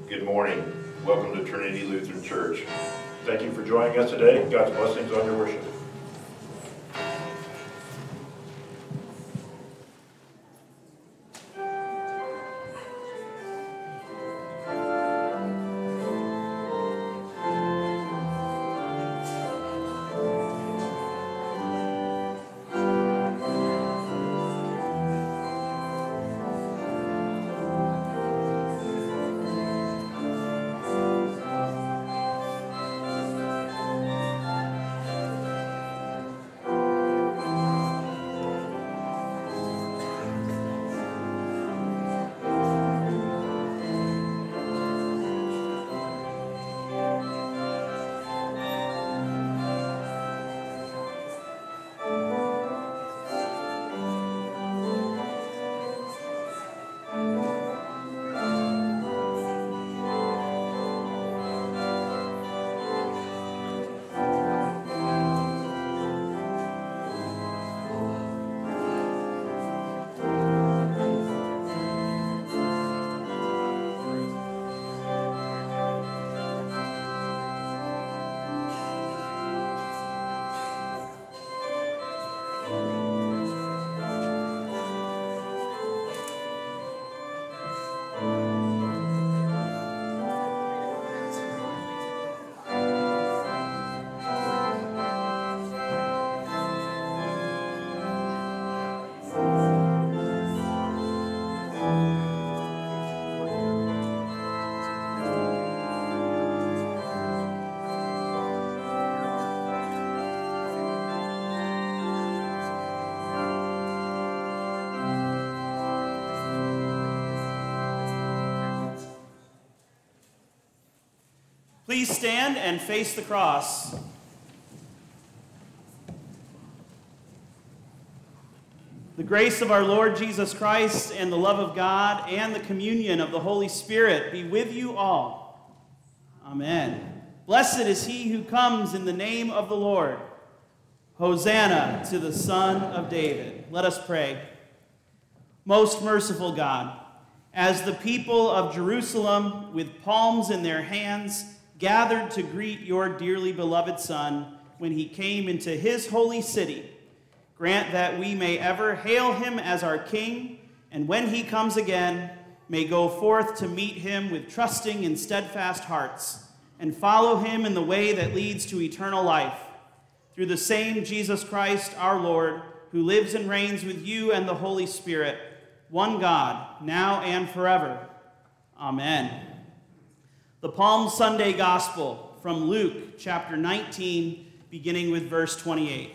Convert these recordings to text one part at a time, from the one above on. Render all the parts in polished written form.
Good morning. Welcome to Trinity Lutheran Church. Thank you for joining us today. God's blessings on your worship. Please stand and face the cross. The grace of our Lord Jesus Christ and the love of God and the communion of the Holy Spirit be with you all. Amen. Blessed is he who comes in the name of the Lord. Hosanna to the Son of David. Let us pray. Most merciful God, as the people of Jerusalem with palms in their hands gathered to greet your dearly beloved Son when he came into his holy city, grant that we may ever hail him as our King, and when he comes again, may go forth to meet him with trusting and steadfast hearts, and follow him in the way that leads to eternal life. Through the same Jesus Christ our Lord, who lives and reigns with you and the Holy Spirit, one God, now and forever. Amen. The Palm Sunday Gospel from Luke chapter 19, beginning with verse 28.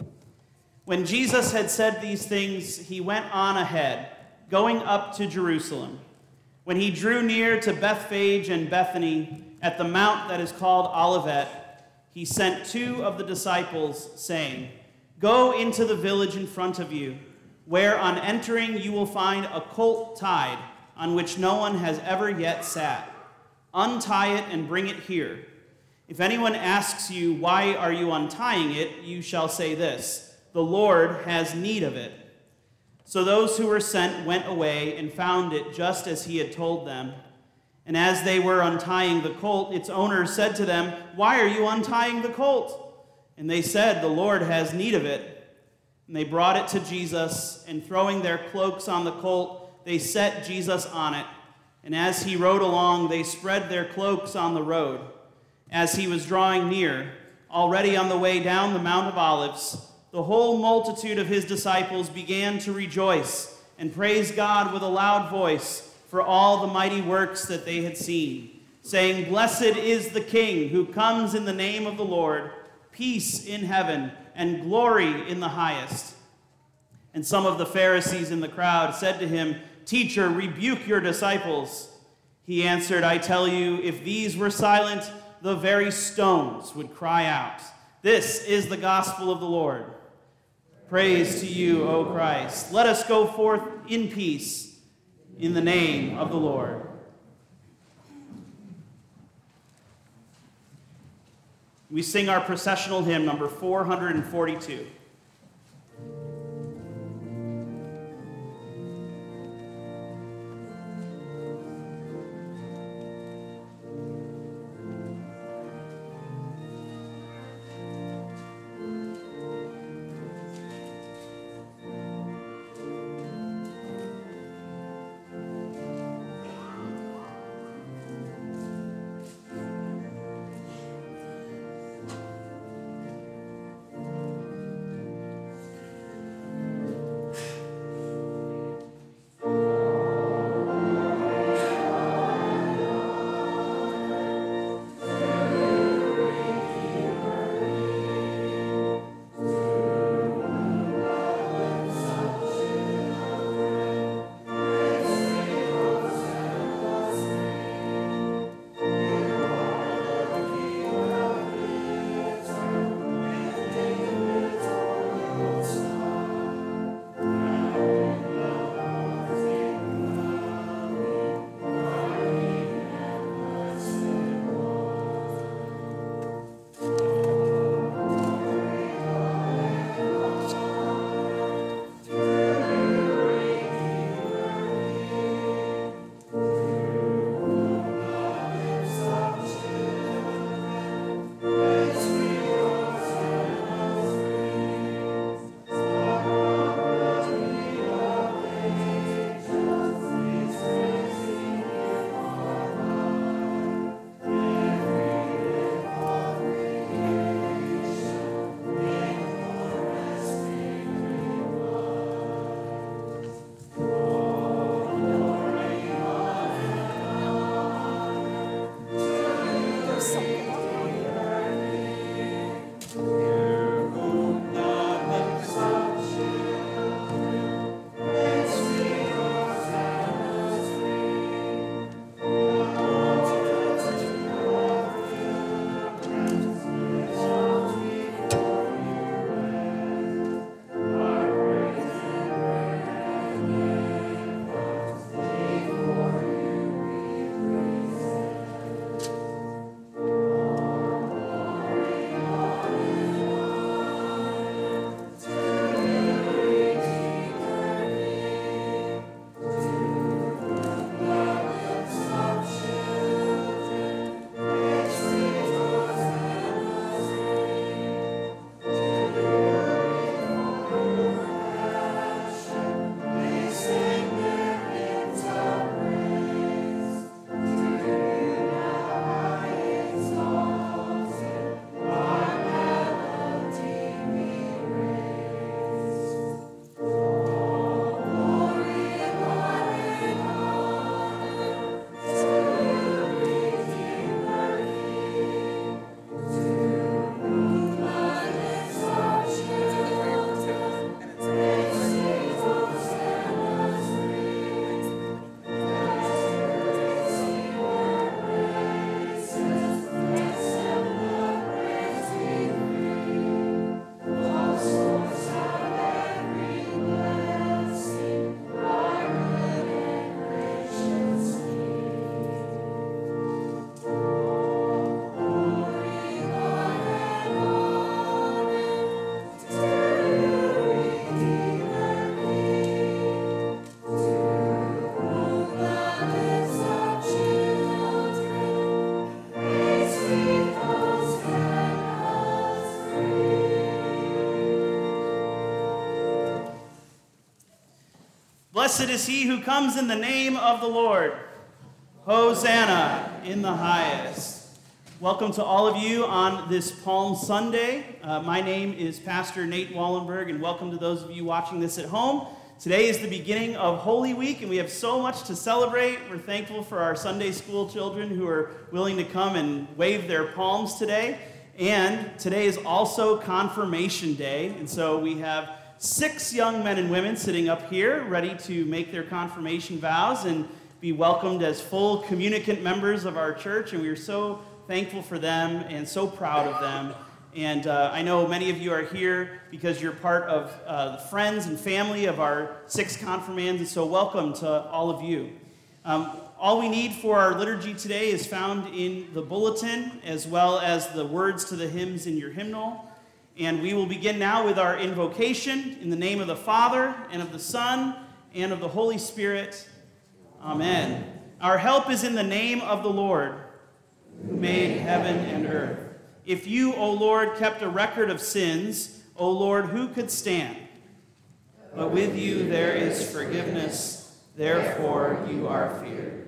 When Jesus had said these things, he went on ahead, going up to Jerusalem. When he drew near to Bethphage and Bethany, at the mount that is called Olivet, he sent two of the disciples, saying, "Go into the village in front of you, where on entering you will find a colt tied, on which no one has ever yet sat. Untie it and bring it here. If anyone asks you, 'Why are you untying it?' you shall say this, 'The Lord has need of it.'" So those who were sent went away and found it just as he had told them. And as they were untying the colt, its owner said to them, "Why are you untying the colt?" And they said, "The Lord has need of it." And they brought it to Jesus, and throwing their cloaks on the colt, they set Jesus on it. And as he rode along, they spread their cloaks on the road. As he was drawing near, already on the way down the Mount of Olives, the whole multitude of his disciples began to rejoice and praise God with a loud voice for all the mighty works that they had seen, saying, "Blessed is the King who comes in the name of the Lord, peace in heaven and glory in the highest." And some of the Pharisees in the crowd said to him, "Teacher, rebuke your disciples." He answered, "I tell you, if these were silent, the very stones would cry out." This is the gospel of the Lord. Praise to you, O Christ. Let us go forth in peace, in the name of the Lord. We sing our processional hymn, number 442. Blessed is he who comes in the name of the Lord. Hosanna in the highest. Welcome to all of you on this Palm Sunday. My name is Pastor Nate Wallenberg, and welcome to those of you watching this at home. Today is the beginning of Holy Week, and we have so much to celebrate. We're thankful for our Sunday school children who are willing to come and wave their palms today. And today is also Confirmation Day, and so we have 6 young men and women sitting up here ready to make their confirmation vows and be welcomed as full communicant members of our church, and we are so thankful for them and so proud of them. And I know many of you are here because you're part of the friends and family of our 6 confirmands, and so welcome to all of you. All we need for our liturgy today is found in the bulletin, as well as the words to the hymns in your hymnal. And we will begin now with our invocation in the name of the Father, and of the Son, and of the Holy Spirit. Amen. Our help is in the name of the Lord, who made heaven and earth. If you, O Lord, kept a record of sins, O Lord, who could stand? But with you there is forgiveness, therefore you are feared.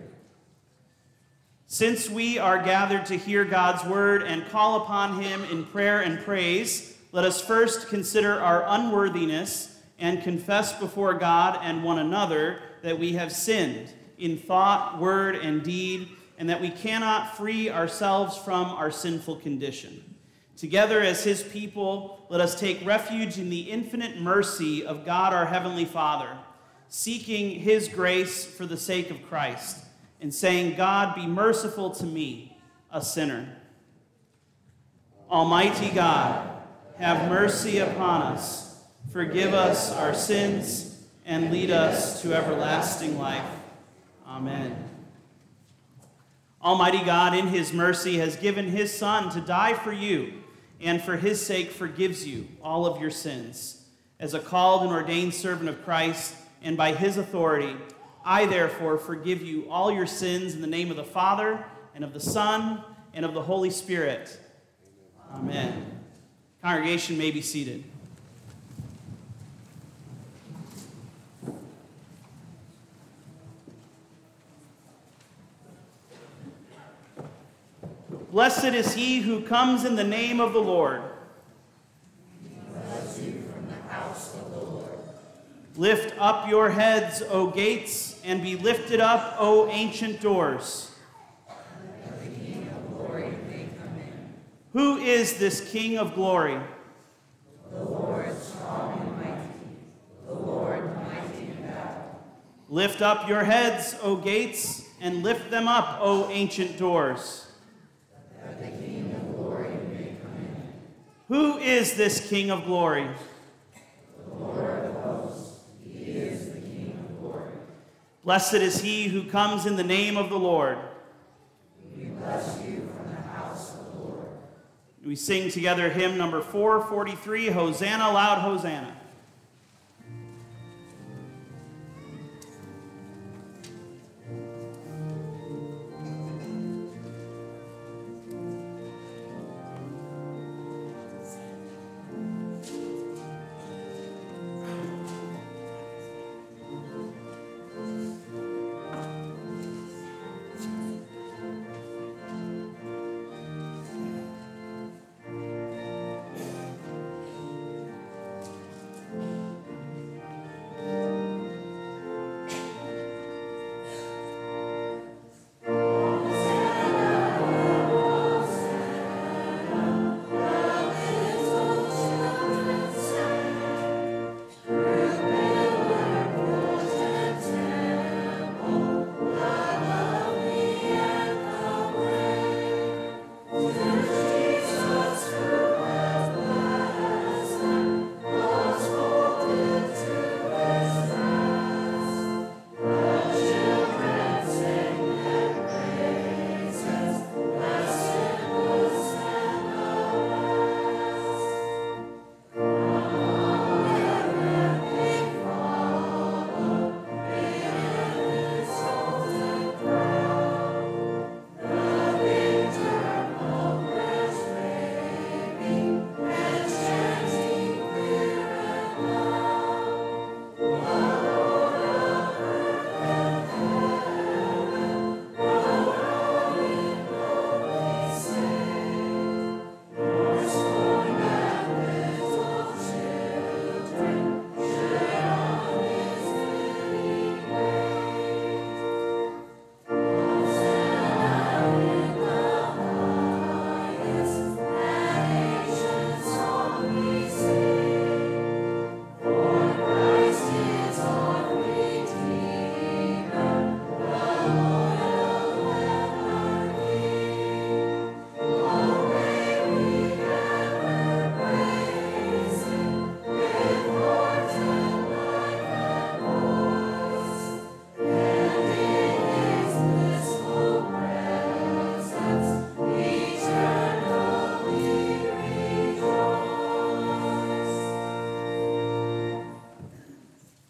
Since we are gathered to hear God's word and call upon him in prayer and praise, let us first consider our unworthiness and confess before God and one another that we have sinned in thought, word, and deed, and that we cannot free ourselves from our sinful condition. Together as his people, let us take refuge in the infinite mercy of God our Heavenly Father, seeking his grace for the sake of Christ, and saying, God, be merciful to me, a sinner. Almighty God, have mercy upon us, forgive us our sins, and lead us to everlasting life. Amen. Almighty God, in his mercy, has given his Son to die for you, and for his sake forgives you all of your sins. As a called and ordained servant of Christ, and by his authority, I therefore forgive you all your sins in the name of the Father, and of the Son, and of the Holy Spirit. Amen. Congregation may be seated. Blessed is he who comes in the name of the Lord. Bless you from the house of the Lord. Lift up your heads, O gates, and be lifted up, O ancient doors. That the King of glory may come in. Who is this King of glory? The Lord strong and mighty, the Lord mighty in battle. Lift up your heads, O gates, and lift them up, O ancient doors. That the King of glory may come in. Who is this King of glory? The Lord of hosts, he is the King of glory. Blessed is he who comes in the name of the Lord. We bless you from the house of the Lord. We sing together hymn number 443, Hosanna, loud Hosanna.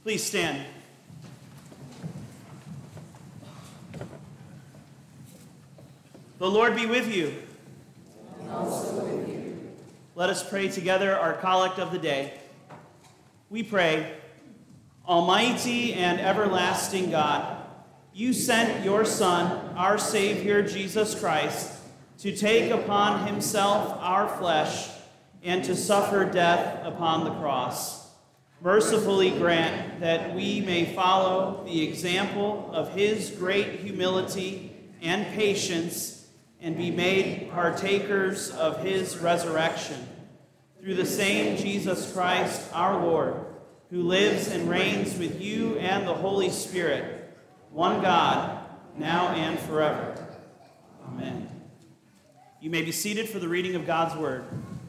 Please stand. The Lord be with you. And also with you. Let us pray together our collect of the day. We pray, Almighty and everlasting God, you sent your Son, our Savior Jesus Christ, to take upon himself our flesh and to suffer death upon the cross. Mercifully grant that we may follow the example of his great humility and patience and be made partakers of his resurrection. Through the same Jesus Christ our Lord, who lives and reigns with you and the Holy Spirit, one God, now and forever. Amen. You may be seated for the reading of God's word.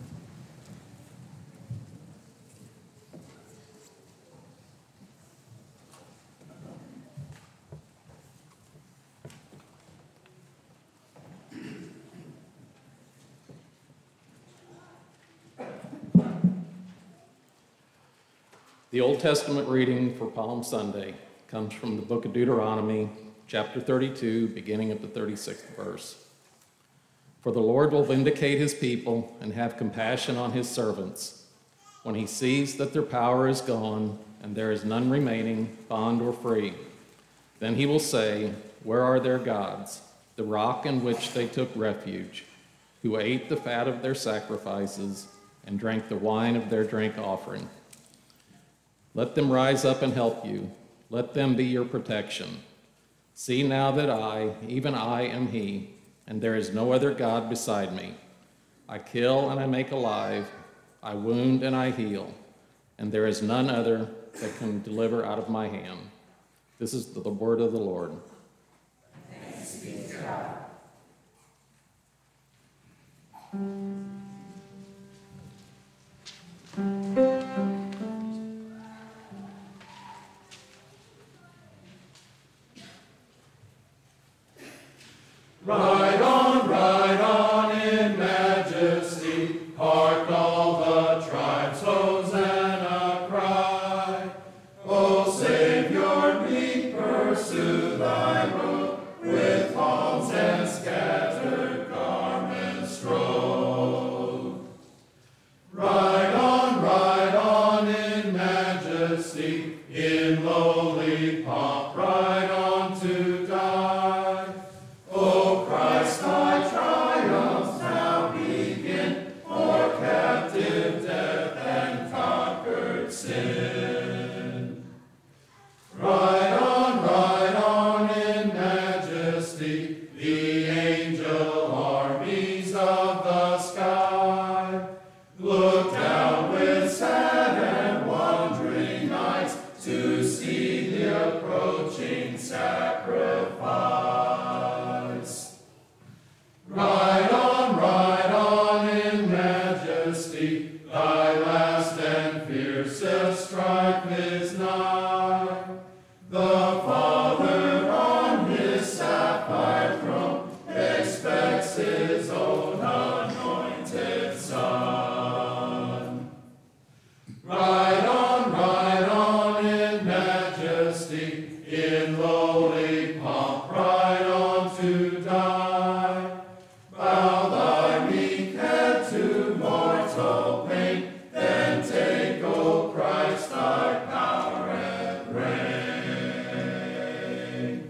The Old Testament reading for Palm Sunday comes from the book of Deuteronomy, chapter 32, beginning at the 36th verse. For the Lord will vindicate his people and have compassion on his servants when he sees that their power is gone and there is none remaining, bond or free. Then he will say, where are their gods, the rock in which they took refuge, who ate the fat of their sacrifices and drank the wine of their drink offering? Let them rise up and help you. Let them be your protection. See now that I, even I, am he, and there is no other God beside me. I kill and I make alive. I wound and I heal. And there is none other that can deliver out of my hand. This is the word of the Lord. Thanks be to God. Ride on in majesty, hark all the tribes, Hosanna cry. O Savior, meek pursue thy road, with palms and scattered garments strode. Ride on in majesty, in lowly pomp, ride on to die. O Christ, thy triumphs now begin, o'er captive death and conquered sin. Ride on in majesty, the angel armies of the sky. Look down with sad and wondering eyes to see the approaching sacrifice. Ride on in majesty, thy last and fiercest strife is nigh. The Father on his sapphire throne expects his own anointed Son. Ride on in majesty, in lowly pomp, ride on to die. Bow thy meek head to mortal pain, then take, O Christ, thy power and reign.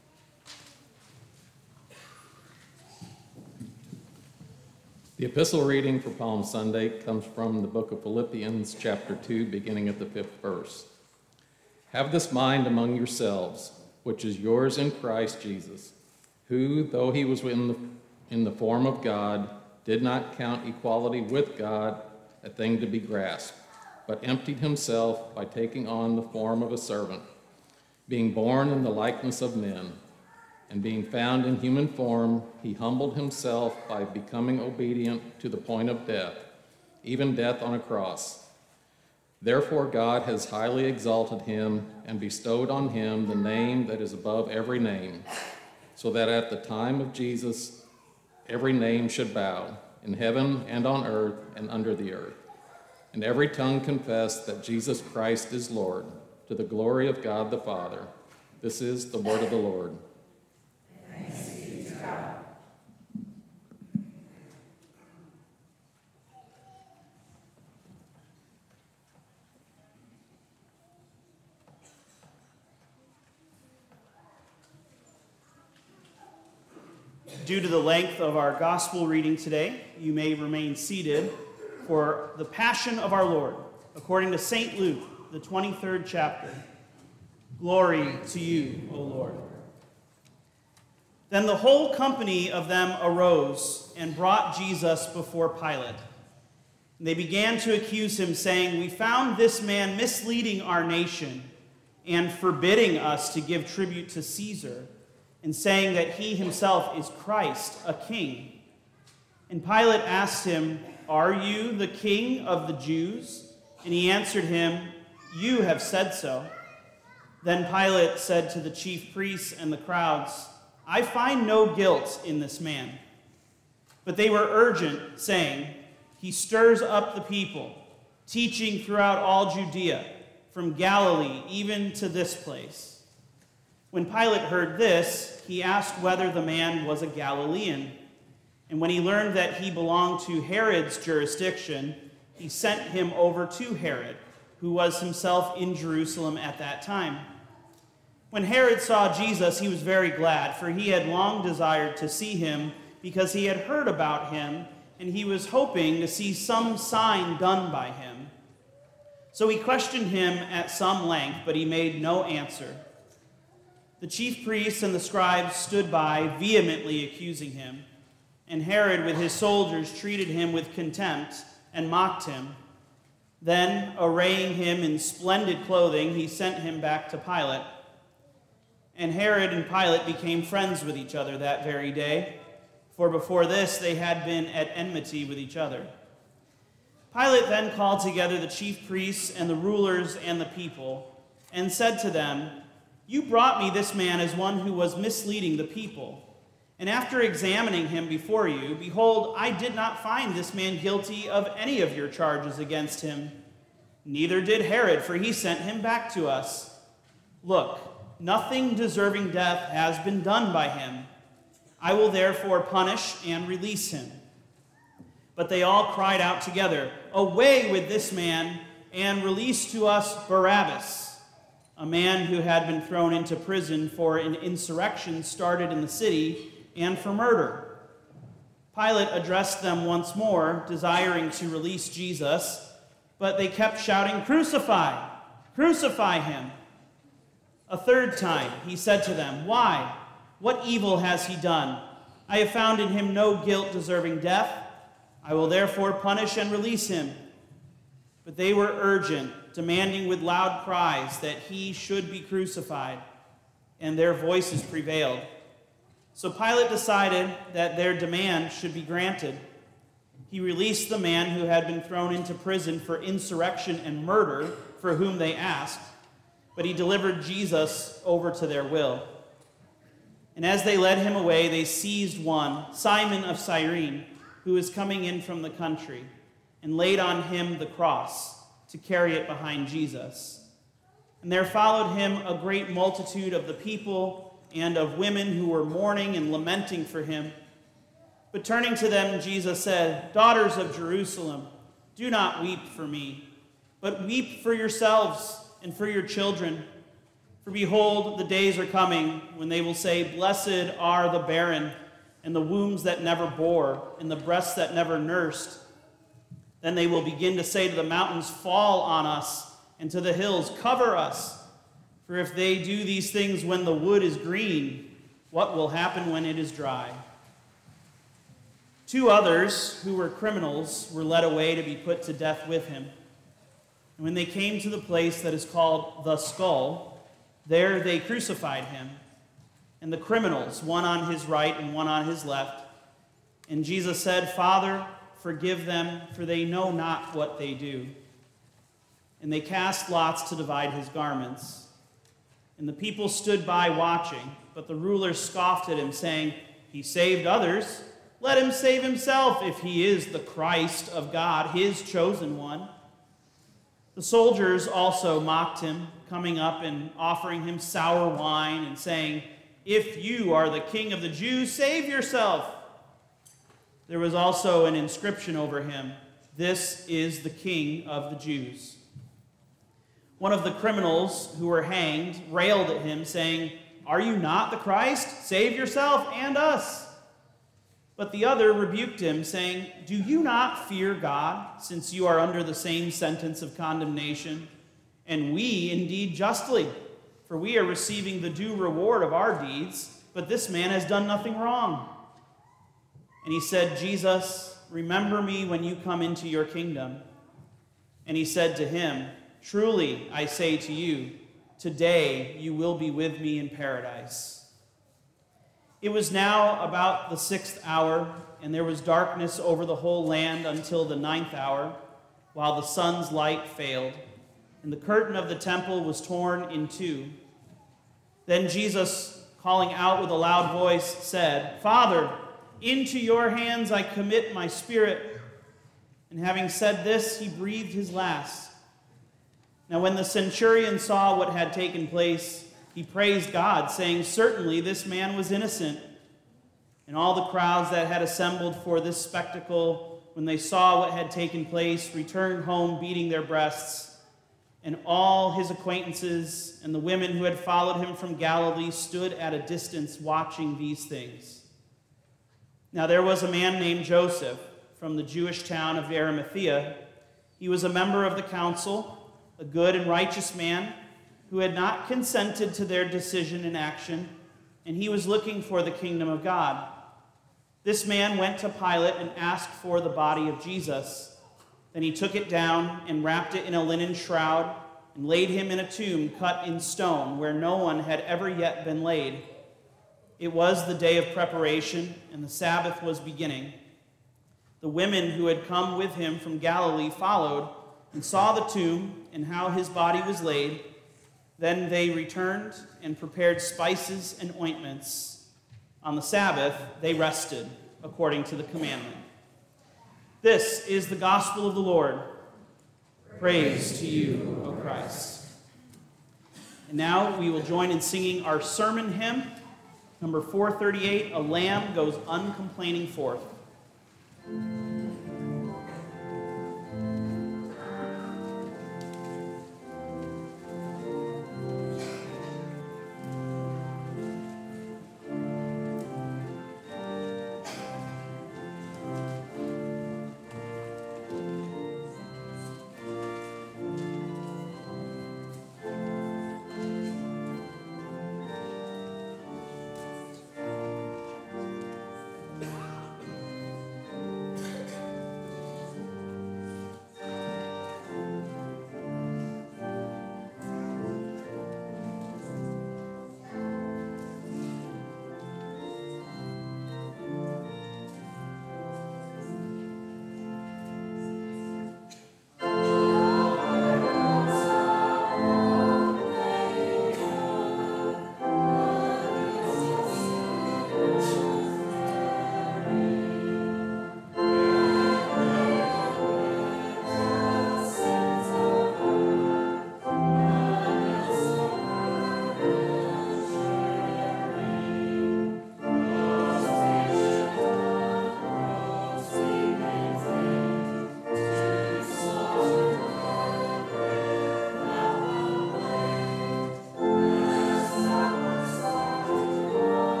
The epistle reading for Palm Sunday comes from the book of Philippians, chapter 2, beginning at the 5th verse. Have this mind among yourselves, which is yours in Christ Jesus, who, though he was in the form of God, did not count equality with God a thing to be grasped, but emptied himself by taking on the form of a servant, being born in the likeness of men. And being found in human form, he humbled himself by becoming obedient to the point of death, even death on a cross. Therefore God has highly exalted him and bestowed on him the name that is above every name, so that at the time of Jesus every name should bow, in heaven and on earth and under the earth, and every tongue confess that Jesus Christ is Lord, to the glory of God the Father. This is the word of the Lord. Thanks be to God. Due to the length of our gospel reading today, you may remain seated for the Passion of our Lord, according to St. Luke, the 23rd chapter. Glory to you, O Lord. Then the whole company of them arose and brought Jesus before Pilate. And they began to accuse him, saying, "We found this man misleading our nation and forbidding us to give tribute to Caesar, and saying that he himself is Christ, a king." And Pilate asked him, "Are you the king of the Jews?" And he answered him, "You have said so." Then Pilate said to the chief priests and the crowds, "I find no guilt in this man." But they were urgent, saying, "He stirs up the people, teaching throughout all Judea, from Galilee even to this place." When Pilate heard this, he asked whether the man was a Galilean. And when he learned that he belonged to Herod's jurisdiction, he sent him over to Herod, who was himself in Jerusalem at that time. When Herod saw Jesus, he was very glad, for he had long desired to see him, because he had heard about him, and he was hoping to see some sign done by him. So he questioned him at some length, but he made no answer. The chief priests and the scribes stood by, vehemently accusing him. And Herod, with his soldiers, treated him with contempt and mocked him. Then, arraying him in splendid clothing, he sent him back to Pilate. And Herod and Pilate became friends with each other that very day, for before this they had been at enmity with each other. Pilate then called together the chief priests and the rulers and the people, and said to them, "You brought me this man as one who was misleading the people. And after examining him before you, behold, I did not find this man guilty of any of your charges against him. Neither did Herod, for he sent him back to us. Look, nothing deserving death has been done by him. I will therefore punish and release him." But they all cried out together, "Away with this man, and release to us Barabbas," a man who had been thrown into prison for an insurrection started in the city and for murder. Pilate addressed them once more, desiring to release Jesus, but they kept shouting, "Crucify! Crucify him!" A third time he said to them, "Why? What evil has he done? I have found in him no guilt deserving death. I will therefore punish and release him." But they were urgent, demanding with loud cries that he should be crucified, and their voices prevailed. So Pilate decided that their demand should be granted. He released the man who had been thrown into prison for insurrection and murder, for whom they asked, but he delivered Jesus over to their will. And as they led him away, they seized one, Simon of Cyrene, who was coming in from the country, and laid on him the cross to carry it behind Jesus. And there followed him a great multitude of the people and of women who were mourning and lamenting for him. But turning to them, Jesus said, "Daughters of Jerusalem, do not weep for me, but weep for yourselves and for your children. For behold, the days are coming when they will say, 'Blessed are the barren, and the wombs that never bore, and the breasts that never nursed.' Then they will begin to say to the mountains, 'Fall on us,' and to the hills, 'Cover us.' For if they do these things when the wood is green, what will happen when it is dry?" 2 others, who were criminals, were led away to be put to death with him. And when they came to the place that is called the Skull, there they crucified him, and the criminals, one on his right and one on his left. And Jesus said, "Father, forgive them, for they know not what they do." And they cast lots to divide his garments. And the people stood by watching, but the rulers scoffed at him, saying, "He saved others. Let him save himself if he is the Christ of God, his chosen one." The soldiers also mocked him, coming up and offering him sour wine and saying, "If you are the king of the Jews, save yourself." There was also an inscription over him, "This is the King of the Jews." One of the criminals who were hanged railed at him, saying, "Are you not the Christ? Save yourself and us." But the other rebuked him, saying, "Do you not fear God, since you are under the same sentence of condemnation? And we indeed justly, for we are receiving the due reward of our deeds, but this man has done nothing wrong." And he said, "Jesus, remember me when you come into your kingdom." And he said to him, "Truly, I say to you, today you will be with me in paradise." It was now about the 6th hour, and there was darkness over the whole land until the 9th hour, while the sun's light failed, and the curtain of the temple was torn in two. Then Jesus, calling out with a loud voice, said, "Father, into your hands I commit my spirit." And having said this, he breathed his last. Now when the centurion saw what had taken place, he praised God, saying, "Certainly this man was innocent." And all the crowds that had assembled for this spectacle, when they saw what had taken place, returned home beating their breasts. And all his acquaintances and the women who had followed him from Galilee stood at a distance watching these things. Now there was a man named Joseph from the Jewish town of Arimathea. He was a member of the council, a good and righteous man, who had not consented to their decision and action, and he was looking for the kingdom of God. This man went to Pilate and asked for the body of Jesus. Then he took it down and wrapped it in a linen shroud and laid him in a tomb cut in stone where no one had ever yet been laid. It was the day of preparation, and the Sabbath was beginning. The women who had come with him from Galilee followed and saw the tomb and how his body was laid. Then they returned and prepared spices and ointments. On the Sabbath, they rested according to the commandment. This is the gospel of the Lord. Praise to you, O Christ. And now we will join in singing our sermon hymn, number 438, "A Lamb Goes Uncomplaining Forth."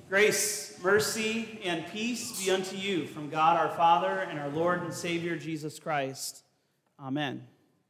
Grace, mercy, and peace be unto you from God our Father and our Lord and Savior Jesus Christ. Amen.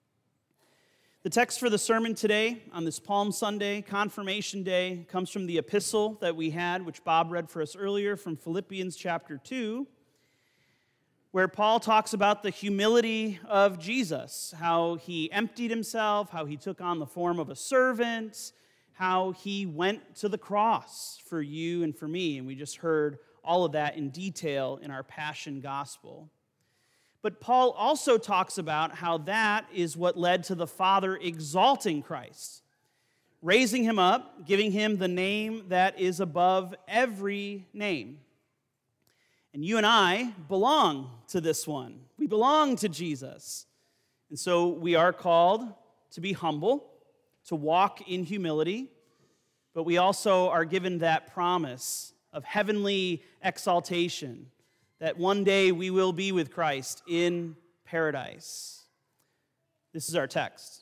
The text for the sermon today on this Palm Sunday, Confirmation Day, comes from the epistle that we had, which Bob read for us earlier from Philippians chapter 2, where Paul talks about the humility of Jesus, how he emptied himself, how he took on the form of a servant, how he went to the cross for you and for me. And we just heard all of that in detail in our Passion Gospel. But Paul also talks about how that is what led to the Father exalting Christ, raising him up, giving him the name that is above every name. And you and I belong to this one. We belong to Jesus. And so we are called to be humble, to walk in humility, but we also are given that promise of heavenly exaltation, that one day we will be with Christ in paradise. This is our text.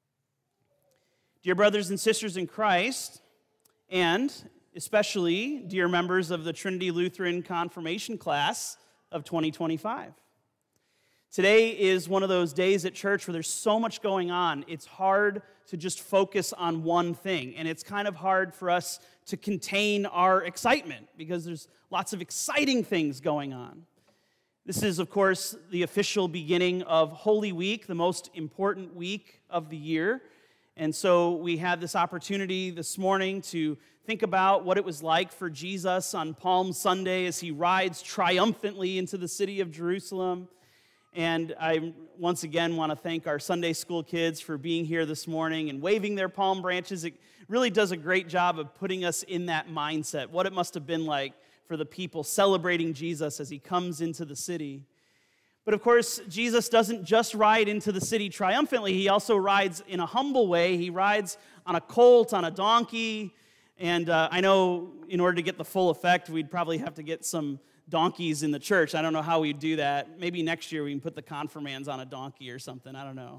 Dear brothers and sisters in Christ, and especially dear members of the Trinity Lutheran Confirmation class of 2025. Today is one of those days at church where there's so much going on, it's hard to just focus on one thing. And it's kind of hard for us to contain our excitement because there's lots of exciting things going on. This is, of course, the official beginning of Holy Week, the most important week of the year. And so we had this opportunity this morning to think about what it was like for Jesus on Palm Sunday as he rides triumphantly into the city of Jerusalem. And I once again want to thank our Sunday school kids for being here this morning and waving their palm branches. It really does a great job of putting us in that mindset, what it must have been like for the people celebrating Jesus as he comes into the city. But of course, Jesus doesn't just ride into the city triumphantly. He also rides in a humble way. He rides on a colt, on a donkey. And I know in order to get the full effect, we'd probably have to get some donkeys in the church. I don't know how we'd do that. Maybe next year we can put the confirmands on a donkey or something. I don't know.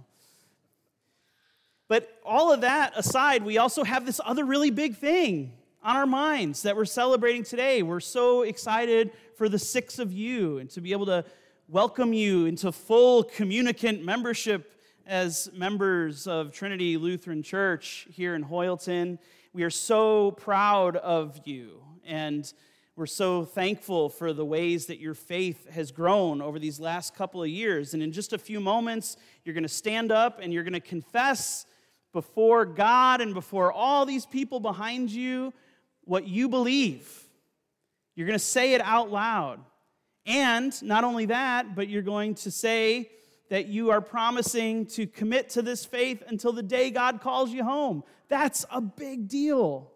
But all of that aside, we also have this other really big thing on our minds that we're celebrating today. We're so excited for the 6 of you and to be able to welcome you into full communicant membership as members of Trinity Lutheran Church here in Hoyleton. We are so proud of you, and we're so thankful for the ways that your faith has grown over these last couple of years. And in just a few moments, you're going to stand up and you're going to confess before God and before all these people behind you what you believe. You're going to say it out loud. And not only that, but you're going to say that you are promising to commit to this faith until the day God calls you home. That's a big deal.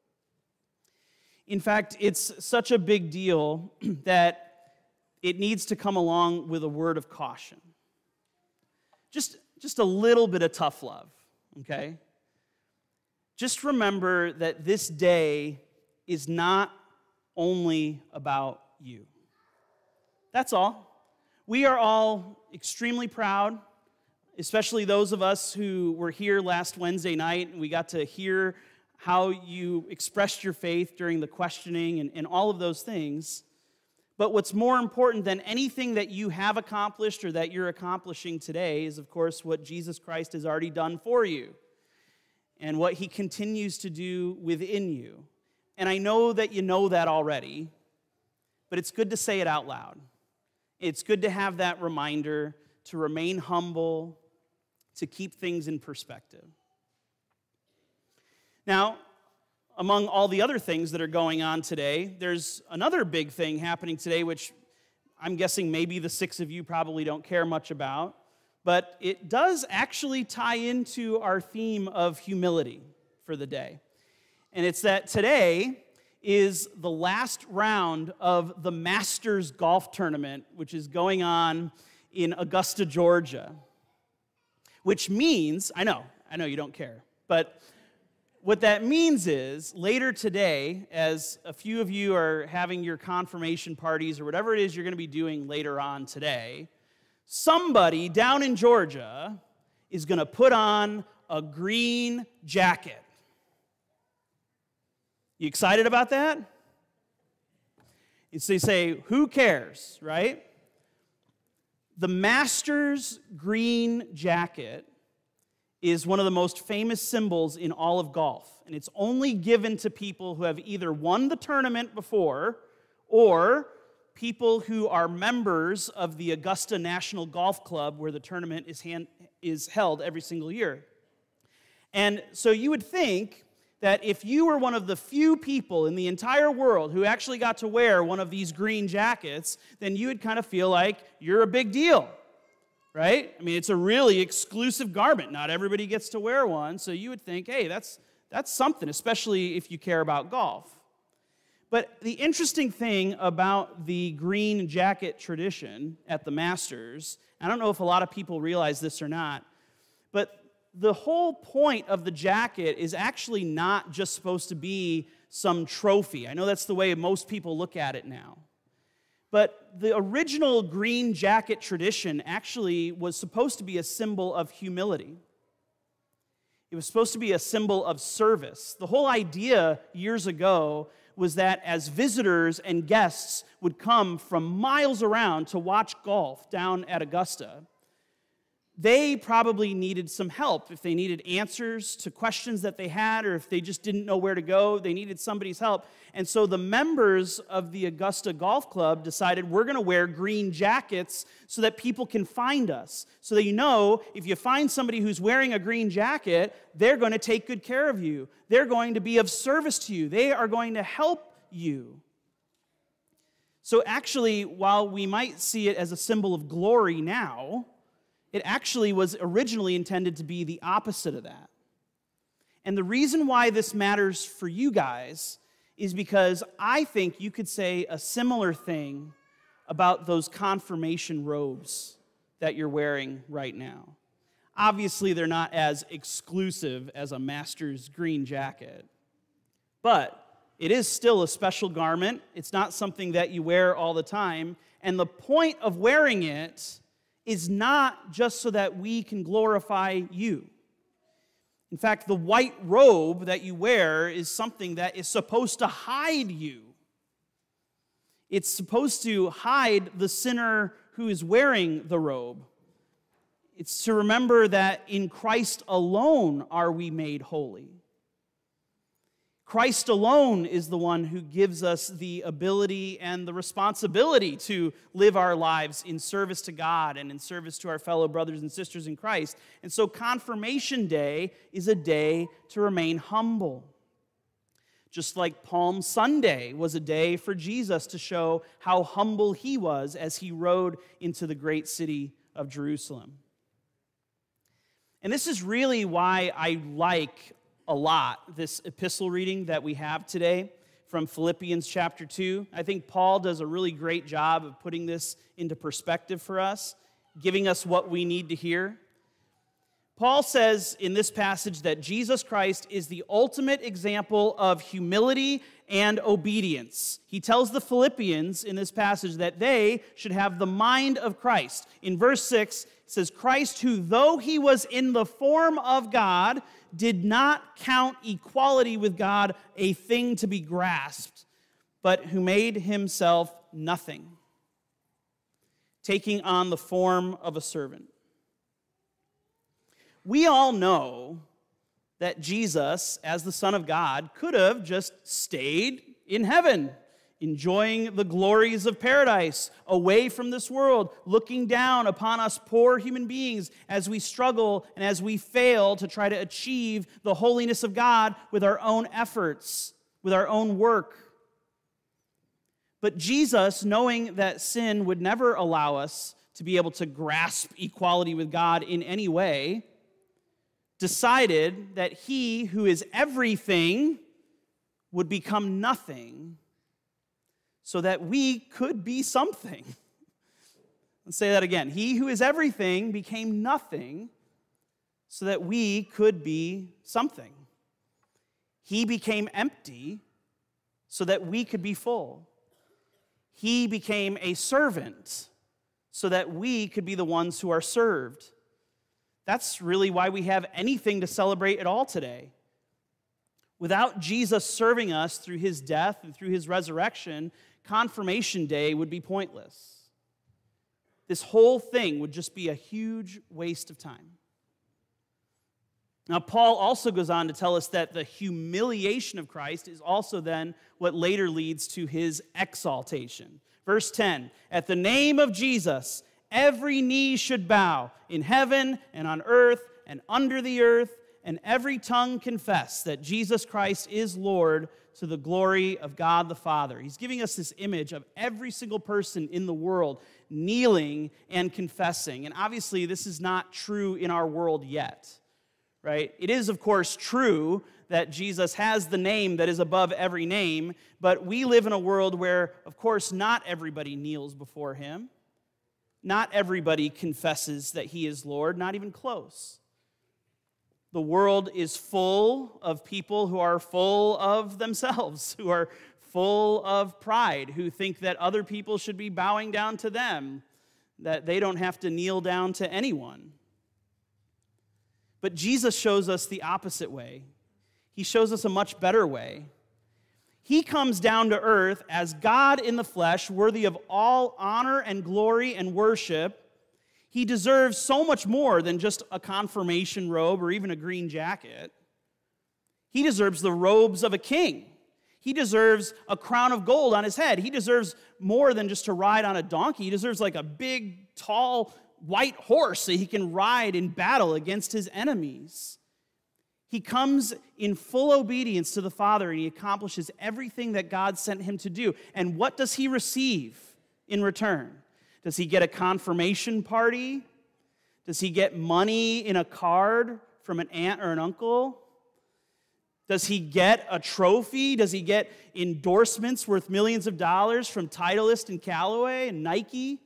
In fact, it's such a big deal that it needs to come along with a word of caution. Just a little bit of tough love, okay? Just remember that this day is not only about you. That's all. We are all extremely proud, especially those of us who were here last Wednesday night and we got to hear how you expressed your faith during the questioning and all of those things. But what's more important than anything that you have accomplished or that you're accomplishing today is, of course, what Jesus Christ has already done for you and what he continues to do within you. And I know that you know that already, but it's good to say it out loud. It's good to have that reminder to remain humble, to keep things in perspective. Now, among all the other things that are going on today, there's another big thing happening today, which I'm guessing maybe the 6 of you probably don't care much about, but it does actually tie into our theme of humility for the day. And it's that today is the last round of the Masters Golf Tournament, which is going on in Augusta, Georgia. Which means, I know you don't care, but what that means is later today, as a few of you are having your confirmation parties or whatever it is you're going to be doing later on today, somebody down in Georgia is going to put on a green jacket. You excited about that? So you say, who cares, right? The Masters green jacket is one of the most famous symbols in all of golf. And it's only given to people who have either won the tournament before or people who are members of the Augusta National Golf Club, where the tournament is held every single year. And so you would think that if you were one of the few people in the entire world who actually got to wear one of these green jackets, then you would kind of feel like you're a big deal, right? I mean, it's a really exclusive garment. Not everybody gets to wear one, so you would think, hey, that's something, especially if you care about golf. But the interesting thing about the green jacket tradition at the Masters, I don't know if a lot of people realize this or not, but the whole point of the jacket is actually not just supposed to be some trophy. I know that's the way most people look at it now. But the original green jacket tradition actually was supposed to be a symbol of humility. It was supposed to be a symbol of service. The whole idea years ago was that as visitors and guests would come from miles around to watch golf down at Augusta, they probably needed some help. If they needed answers to questions that they had, or if they just didn't know where to go, they needed somebody's help. And so the members of the Augusta Golf Club decided, we're going to wear green jackets so that people can find us. So that you know, if you find somebody who's wearing a green jacket, they're going to take good care of you. They're going to be of service to you. They are going to help you. So actually, while we might see it as a symbol of glory now, it actually was originally intended to be the opposite of that. And the reason why this matters for you guys is because I think you could say a similar thing about those confirmation robes that you're wearing right now. Obviously, they're not as exclusive as a Masters green jacket, but it is still a special garment. It's not something that you wear all the time, and the point of wearing it is not just so that we can glorify you. In fact, the white robe that you wear is something that is supposed to hide you. It's supposed to hide the sinner who is wearing the robe. It's to remember that in Christ alone are we made holy. Christ alone is the one who gives us the ability and the responsibility to live our lives in service to God and in service to our fellow brothers and sisters in Christ. And so Confirmation Day is a day to remain humble. Just like Palm Sunday was a day for Jesus to show how humble he was as he rode into the great city of Jerusalem. And this is really why I like a lot this epistle reading that we have today from Philippians chapter 2. I think Paul does a really great job of putting this into perspective for us, giving us what we need to hear. Paul says in this passage that Jesus Christ is the ultimate example of humility and obedience. He tells the Philippians in this passage that they should have the mind of Christ. In verse 6, it says, Christ, who though he was in the form of God, did not count equality with God a thing to be grasped, but who made himself nothing, taking on the form of a servant. We all know that Jesus, as the Son of God, could have just stayed in heaven, enjoying the glories of paradise, away from this world, looking down upon us poor human beings as we struggle and as we fail to try to achieve the holiness of God with our own efforts, with our own work. But Jesus, knowing that sin would never allow us to be able to grasp equality with God in any way, decided that he who is everything would become nothing so that we could be something. Let's say that again. He who is everything became nothing so that we could be something. He became empty so that we could be full. He became a servant so that we could be the ones who are served. That's really why we have anything to celebrate at all today. Without Jesus serving us through his death and through his resurrection, confirmation day would be pointless. This whole thing would just be a huge waste of time. Now, Paul also goes on to tell us that the humiliation of Christ is also then what later leads to his exaltation. Verse 10, at the name of Jesus, every knee should bow in heaven and on earth and under the earth, and every tongue confess that Jesus Christ is Lord to the glory of God the Father. He's giving us this image of every single person in the world kneeling and confessing. And obviously, this is not true in our world yet, right? It is, of course, true that Jesus has the name that is above every name, but we live in a world where, of course, not everybody kneels before him. Not everybody confesses that he is Lord, not even close. The world is full of people who are full of themselves, who are full of pride, who think that other people should be bowing down to them, that they don't have to kneel down to anyone. But Jesus shows us the opposite way. He shows us a much better way. He comes down to earth as God in the flesh, worthy of all honor and glory and worship. He deserves so much more than just a confirmation robe or even a green jacket. He deserves the robes of a king. He deserves a crown of gold on his head. He deserves more than just to ride on a donkey. He deserves like a big, tall, white horse so he can ride in battle against his enemies. He comes in full obedience to the Father, and he accomplishes everything that God sent him to do. And what does he receive in return? Does he get a confirmation party? Does he get money in a card from an aunt or an uncle? Does he get a trophy? Does he get endorsements worth millions of dollars from Titleist and Callaway and Nike?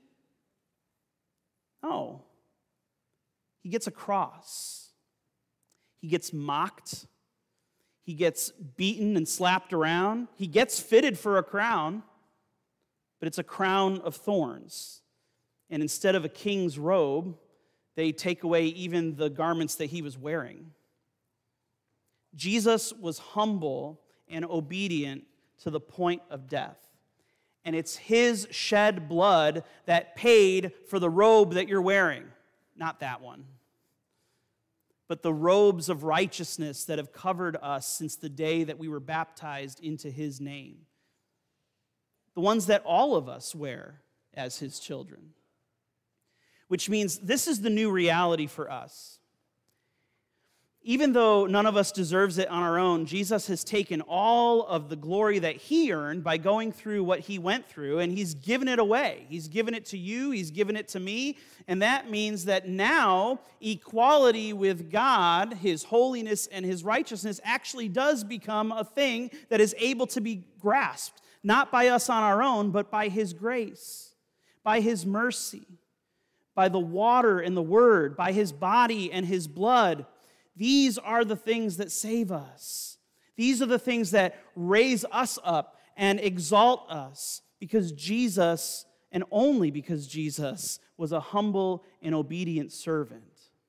No. He gets a cross. He gets mocked. He gets beaten and slapped around. He gets fitted for a crown, but it's a crown of thorns. And instead of a king's robe, they take away even the garments that he was wearing. Jesus was humble and obedient to the point of death. And it's his shed blood that paid for the robe that you're wearing. Not that one. But the robes of righteousness that have covered us since the day that we were baptized into his name. The ones that all of us wear as his children. Which means this is the new reality for us. Even though none of us deserves it on our own, Jesus has taken all of the glory that he earned by going through what he went through, and he's given it away. He's given it to you, he's given it to me, and that means that now equality with God, his holiness and his righteousness, actually does become a thing that is able to be grasped, not by us on our own, but by his grace, by his mercy, by the water and the word, by his body and his blood. These are the things that save us. These are the things that raise us up and exalt us because Jesus, and only because Jesus, was a humble and obedient servant.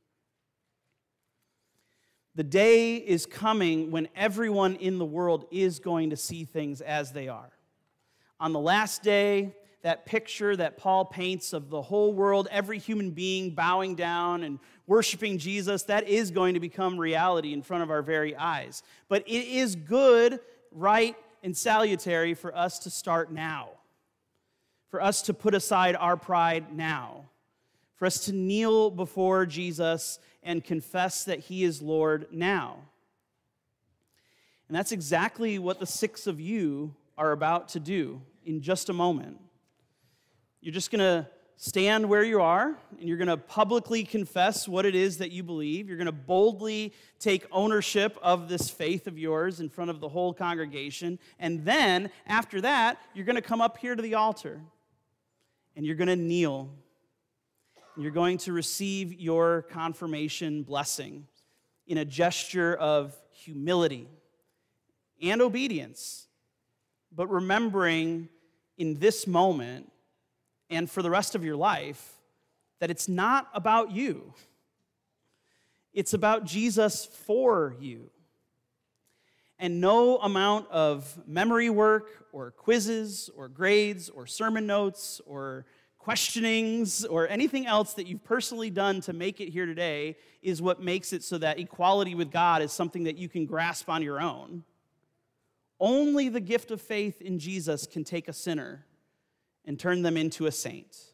The day is coming when everyone in the world is going to see things as they are. On the last day, that picture that Paul paints of the whole world, every human being bowing down and worshiping Jesus, that is going to become reality in front of our very eyes. But it is good, right, and salutary for us to start now, for us to put aside our pride now, for us to kneel before Jesus and confess that he is Lord now. And that's exactly what the 6 of you are about to do in just a moment. You're just going to stand where you are, and you're going to publicly confess what it is that you believe. You're going to boldly take ownership of this faith of yours in front of the whole congregation. And then, after that, you're going to come up here to the altar, and you're going to kneel. You're going to receive your confirmation blessing in a gesture of humility and obedience, but remembering in this moment and for the rest of your life that it's not about you. It's about Jesus for you. And no amount of memory work or quizzes or grades or sermon notes or questionings or anything else that you've personally done to make it here today is what makes it so that equality with God is something that you can grasp on your own. Only the gift of faith in Jesus can take a sinner and turn them into a saint.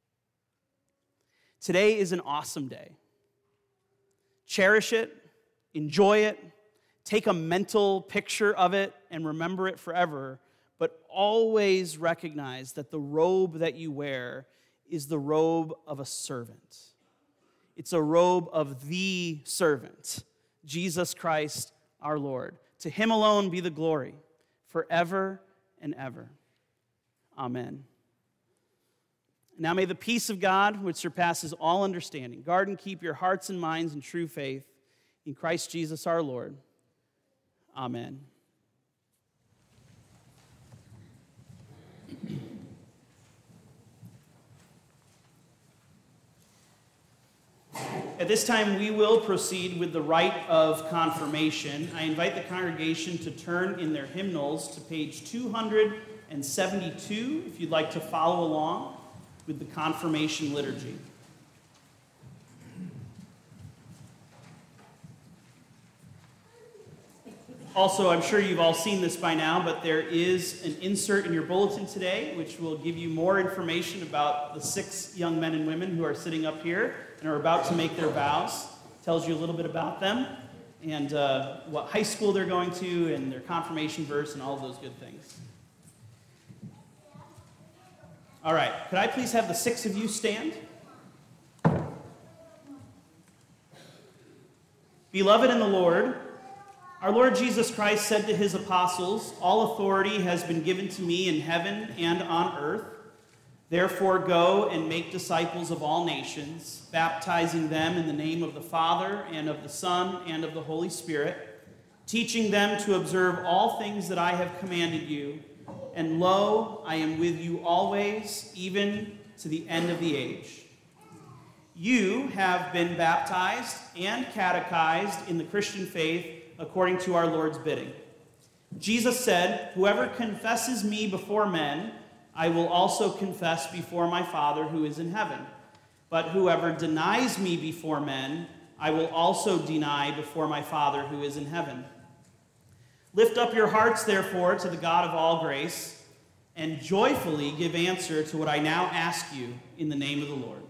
Today is an awesome day. Cherish it, enjoy it, take a mental picture of it, and remember it forever. But always recognize that the robe that you wear is the robe of a servant. It's a robe of the servant, Jesus Christ our Lord. To him alone be the glory, forever and ever. Amen. Now may the peace of God, which surpasses all understanding, guard and keep your hearts and minds in true faith in Christ Jesus our Lord. Amen. At this time, we will proceed with the rite of confirmation. I invite the congregation to turn in their hymnals to page 272 if you'd like to follow along with the confirmation liturgy. Also, I'm sure you've all seen this by now, but there is an insert in your bulletin today which will give you more information about the 6 young men and women who are sitting up here and are about to make their vows. It tells you a little bit about them and what high school they're going to and their confirmation verse and all of those good things. All right, could I please have the 6 of you stand? Beloved in the Lord, our Lord Jesus Christ said to his apostles, "All authority has been given to me in heaven and on earth. Therefore go and make disciples of all nations, baptizing them in the name of the Father and of the Son and of the Holy Spirit, teaching them to observe all things that I have commanded you. And lo, I am with you always, even to the end of the age." You have been baptized and catechized in the Christian faith according to our Lord's bidding. Jesus said, "Whoever confesses me before men, I will also confess before my Father who is in heaven. But whoever denies me before men, I will also deny before my Father who is in heaven. Lift up your hearts, therefore, to the God of all grace, and joyfully give answer to what I now ask you in the name of the Lord."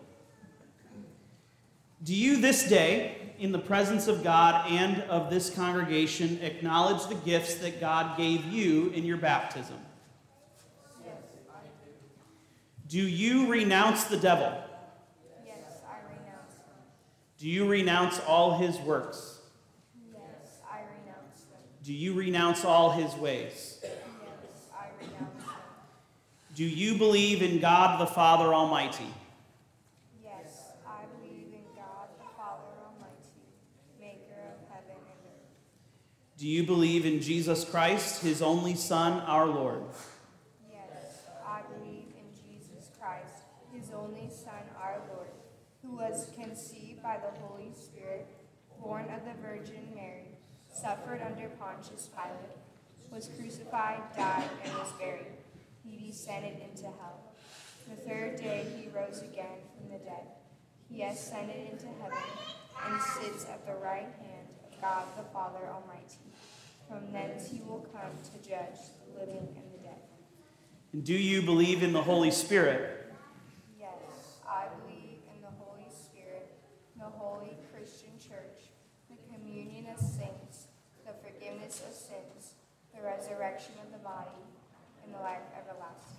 Do you this day, in the presence of God and of this congregation, acknowledge the gifts that God gave you in your baptism? Yes, I do. Do you renounce the devil? Yes, I renounce them. Do you renounce all his works? Yes, I renounce them. Do you renounce all his ways? Yes, I renounce them. Do you believe in God the Father Almighty? Yes, I believe in God the Father Almighty, maker of heaven and earth. Do you believe in Jesus Christ, his only Son, our Lord? Yes, I believe in Jesus Christ, his only Son, our Lord, who was conceived by the Holy Spirit, born of the Virgin Mary, suffered under Pontius Pilate, was crucified, died, and was buried. He descended into hell. The third day he rose again from the dead. He ascended into heaven and sits at the right hand of God the Father Almighty. From thence he will come to judge the living and the dead. And do you believe in the Holy Spirit? Yes, I believe in the Holy Spirit, the holy Christian church, the communion of saints, the forgiveness of sins, the resurrection of the body, and the life everlasting.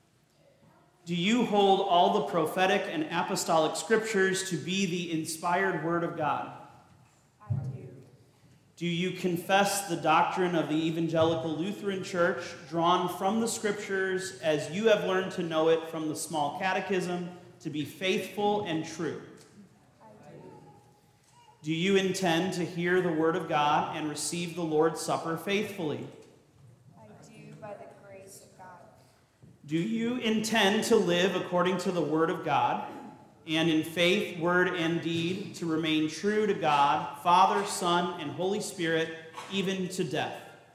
Do you hold all the prophetic and apostolic scriptures to be the inspired word of God? I do. Do you confess the doctrine of the Evangelical Lutheran Church drawn from the scriptures as you have learned to know it from the small catechism to be faithful and true? I do. Do you intend to hear the word of God and receive the Lord's Supper faithfully? I do by the grace of God. Do you intend to live according to the word of God and in faith, word, and deed to remain true to God, Father, Son, and Holy Spirit, even to death?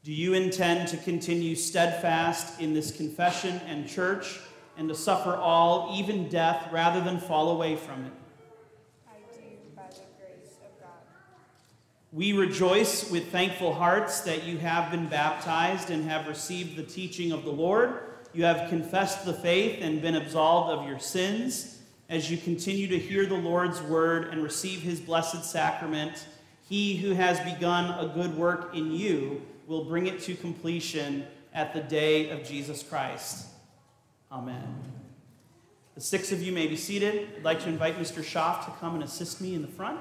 Do you intend to continue steadfast in this confession and church and to suffer all, even death, rather than fall away from it? I do, by the grace of God. We rejoice with thankful hearts that you have been baptized and have received the teaching of the Lord. You have confessed the faith and been absolved of your sins. As you continue to hear the Lord's word and receive his blessed sacrament, he who has begun a good work in you will bring it to completion at the day of Jesus Christ. Amen. The 6 of you may be seated. I'd like to invite Mr. Schaff to come and assist me in the front.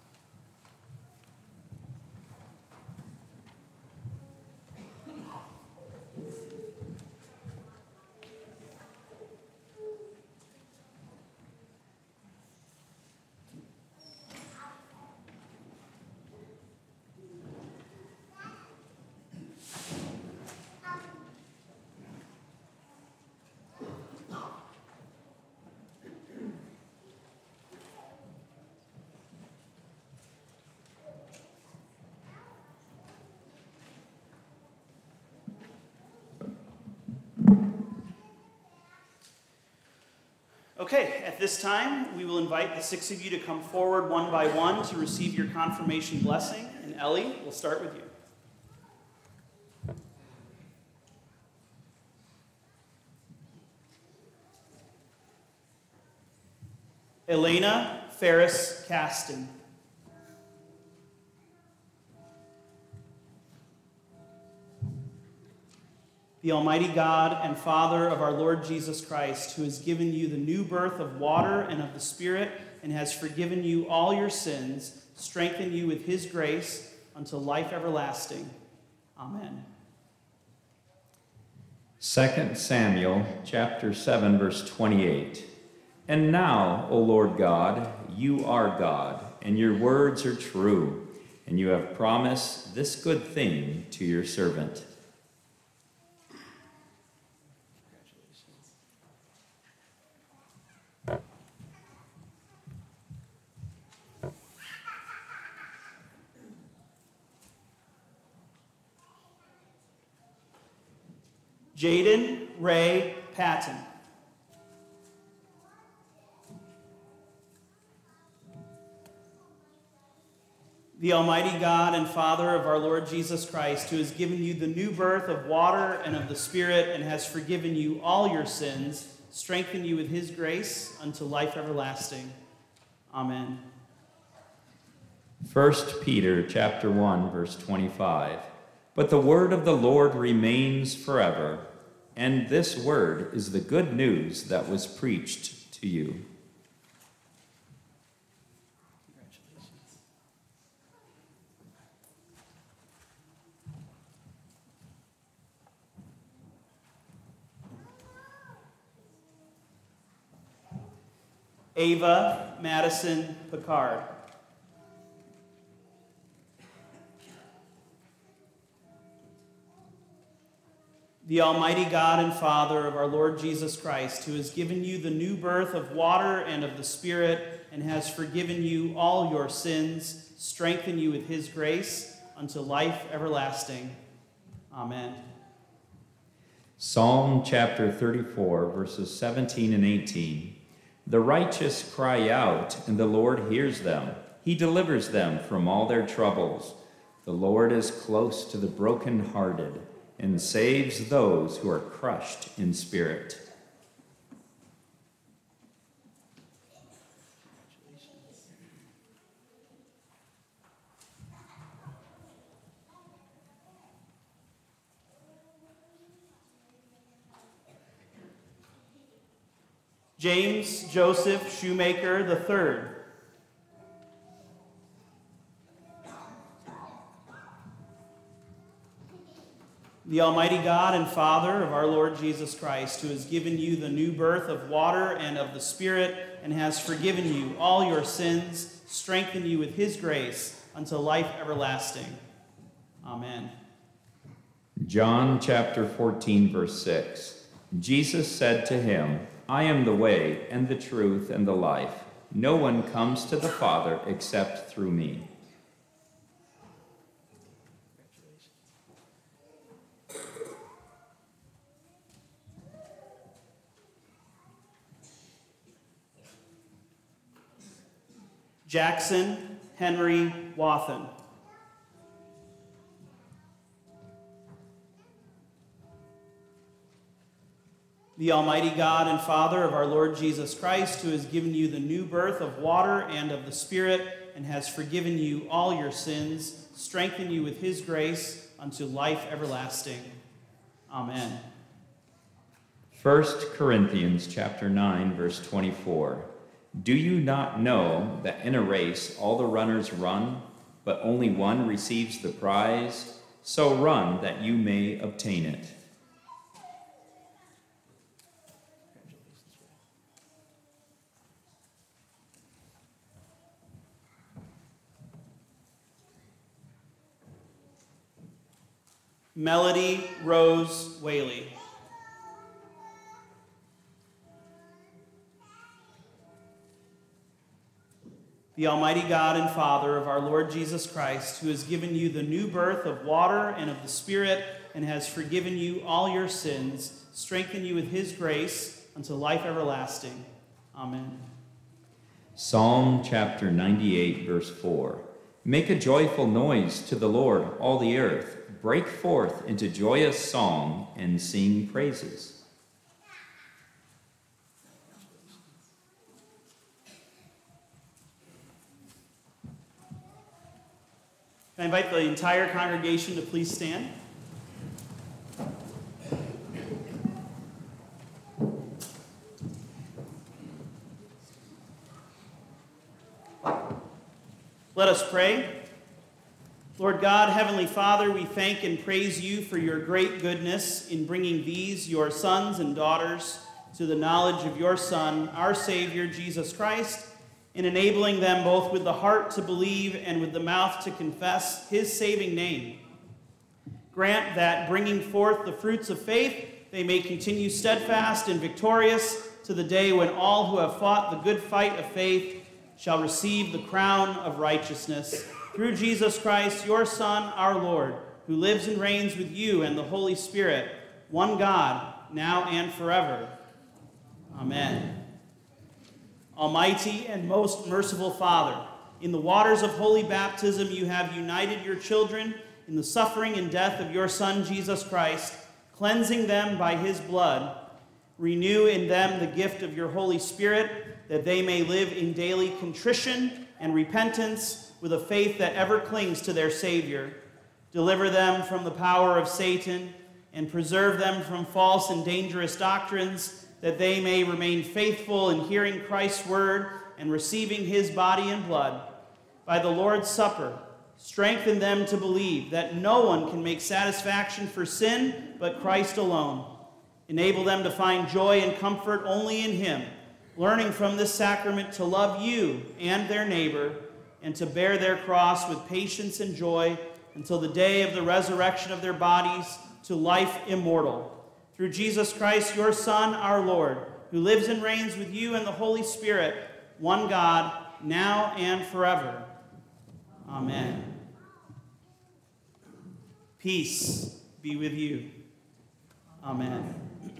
Okay, at this time, we will invite the 6 of you to come forward one by one to receive your confirmation blessing. And Ellie, we'll start with you. Elena Ferris Caston. The Almighty God and Father of our Lord Jesus Christ, who has given you the new birth of water and of the Spirit, and has forgiven you all your sins, strengthen you with his grace until life everlasting. Amen. 2 Samuel chapter 7, verse 28. And now, O Lord God, you are God, and your words are true, and you have promised this good thing to your servant. Jaden Ray Patton. The Almighty God and Father of our Lord Jesus Christ, who has given you the new birth of water and of the Spirit, and has forgiven you all your sins, strengthen you with his grace unto life everlasting. Amen. 1 Peter chapter 1, verse 25. But the word of the Lord remains forever, and this word is the good news that was preached to you. Congratulations. Ava Madison Picard. The Almighty God and Father of our Lord Jesus Christ, who has given you the new birth of water and of the Spirit, and has forgiven you all your sins, strengthen you with his grace unto life everlasting. Amen. Psalm chapter 34, verses 17 and 18. The righteous cry out, and the Lord hears them. He delivers them from all their troubles. The Lord is close to the brokenhearted, and saves those who are crushed in spirit. James Joseph Shoemaker III. The Almighty God and Father of our Lord Jesus Christ, who has given you the new birth of water and of the Spirit, and has forgiven you all your sins, strengthen you with his grace unto life everlasting. Amen. John chapter 14, verse 6. Jesus said to him, I am the way and the truth and the life. No one comes to the Father except through me. Jackson Henry Wathen. The Almighty God and Father of our Lord Jesus Christ, who has given you the new birth of water and of the Spirit, and has forgiven you all your sins, strengthen you with his grace unto life everlasting. Amen. 1 Corinthians chapter 9, verse 24. Do you not know that in a race all the runners run, but only one receives the prize? So run that you may obtain it. Melody Rose Whaley. The Almighty God and Father of our Lord Jesus Christ, who has given you the new birth of water and of the Spirit, and has forgiven you all your sins, strengthen you with his grace unto life everlasting. Amen. Psalm chapter 98, verse 4. Make a joyful noise to the Lord, all the earth. Break forth into joyous song and sing praises. I invite the entire congregation to please stand. Let us pray. Lord God, Heavenly Father, we thank and praise you for your great goodness in bringing these, your sons and daughters, to the knowledge of your Son, our Savior, Jesus Christ, in enabling them both with the heart to believe and with the mouth to confess his saving name. Grant that, bringing forth the fruits of faith, they may continue steadfast and victorious to the day when all who have fought the good fight of faith shall receive the crown of righteousness. Through Jesus Christ, your Son, our Lord, who lives and reigns with you and the Holy Spirit, one God, now and forever. Amen. Almighty and most merciful Father, in the waters of holy baptism you have united your children in the suffering and death of your Son, Jesus Christ, cleansing them by his blood. Renew in them the gift of your Holy Spirit, that they may live in daily contrition and repentance with a faith that ever clings to their Savior. Deliver them from the power of Satan and preserve them from false and dangerous doctrines, that they may remain faithful in hearing Christ's word and receiving his body and blood. By the Lord's Supper, strengthen them to believe that no one can make satisfaction for sin but Christ alone. Enable them to find joy and comfort only in him, learning from this sacrament to love you and their neighbor, and to bear their cross with patience and joy until the day of the resurrection of their bodies to life immortal. Through Jesus Christ, your Son, our Lord, who lives and reigns with you and the Holy Spirit, one God, now and forever. Amen. Peace be with you. Amen.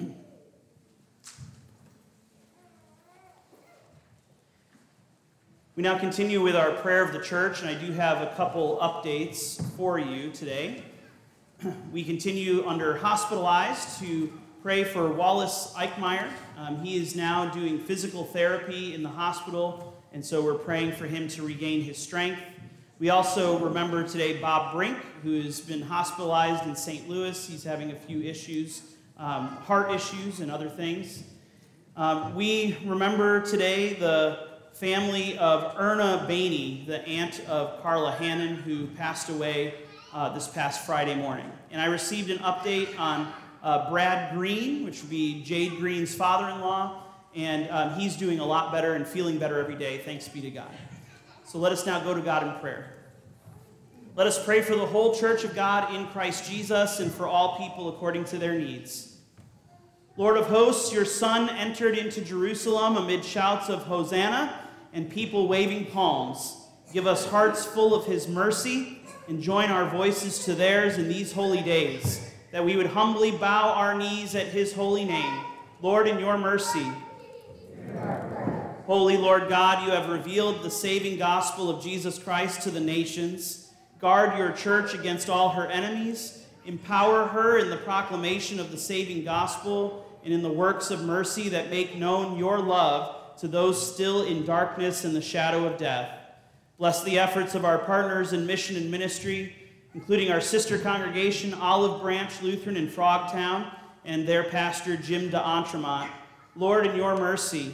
We now continue with our prayer of the church, and I do have a couple updates for you today. We continue under hospitalized to pray for Wallace Eichmeyer. He is now doing physical therapy in the hospital, and so we're praying for him to regain his strength. We also remember today Bob Brink, who has been hospitalized in St. Louis. He's having a few issues, heart issues and other things. We remember today the family of Erna Bainey, the aunt of Carla Hannon, who passed away this past Friday morning. And I received an update on Brad Green, which would be Jade Green's father-in-law, and he's doing a lot better and feeling better every day, thanks be to God. So let us now go to God in prayer. Let us pray for the whole church of God in Christ Jesus and for all people according to their needs. Lord of hosts, your Son entered into Jerusalem amid shouts of Hosanna and people waving palms. Give us hearts full of his mercy and join our voices to theirs in these holy days, that we would humbly bow our knees at his holy name. Lord, in your mercy. Holy Lord God, you have revealed the saving gospel of Jesus Christ to the nations. Guard your church against all her enemies. Empower her in the proclamation of the saving gospel and in the works of mercy that make known your love to those still in darkness and the shadow of death. Bless the efforts of our partners in mission and ministry, including our sister congregation, Olive Branch Lutheran in Frogtown, and their pastor, Jim d'Entremont. Lord, in your mercy,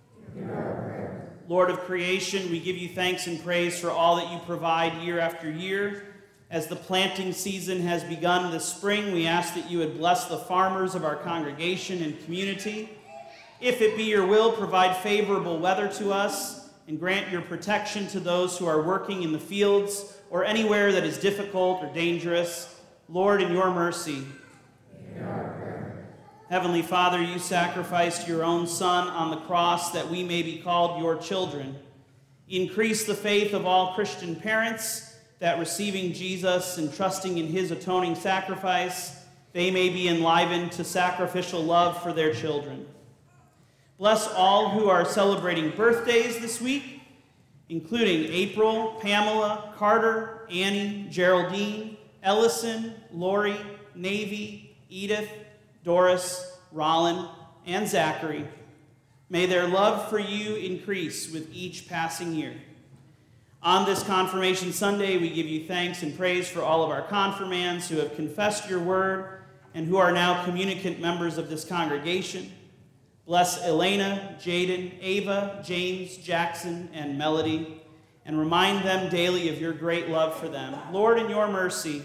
Lord of creation, we give you thanks and praise for all that you provide year after year. As the planting season has begun this spring, we ask that you would bless the farmers of our congregation and community. If it be your will, provide favorable weather to us and grant your protection to those who are working in the fields or anywhere that is difficult or dangerous. Lord, in your mercy. Heavenly Father, you sacrificed your own Son on the cross that we may be called your children. Increase the faith of all Christian parents, that receiving Jesus and trusting in his atoning sacrifice, they may be enlivened to sacrificial love for their children. Bless all who are celebrating birthdays this week, including April, Pamela, Carter, Annie, Geraldine, Ellison, Lori, Navy, Edith, Doris, Rollin, and Zachary. May their love for you increase with each passing year. On this Confirmation Sunday, we give you thanks and praise for all of our confirmands who have confessed your word and who are now communicant members of this congregation. Bless Elena, Jaden, Ava, James, Jackson, and Melody, and remind them daily of your great love for them. Lord, in your mercy,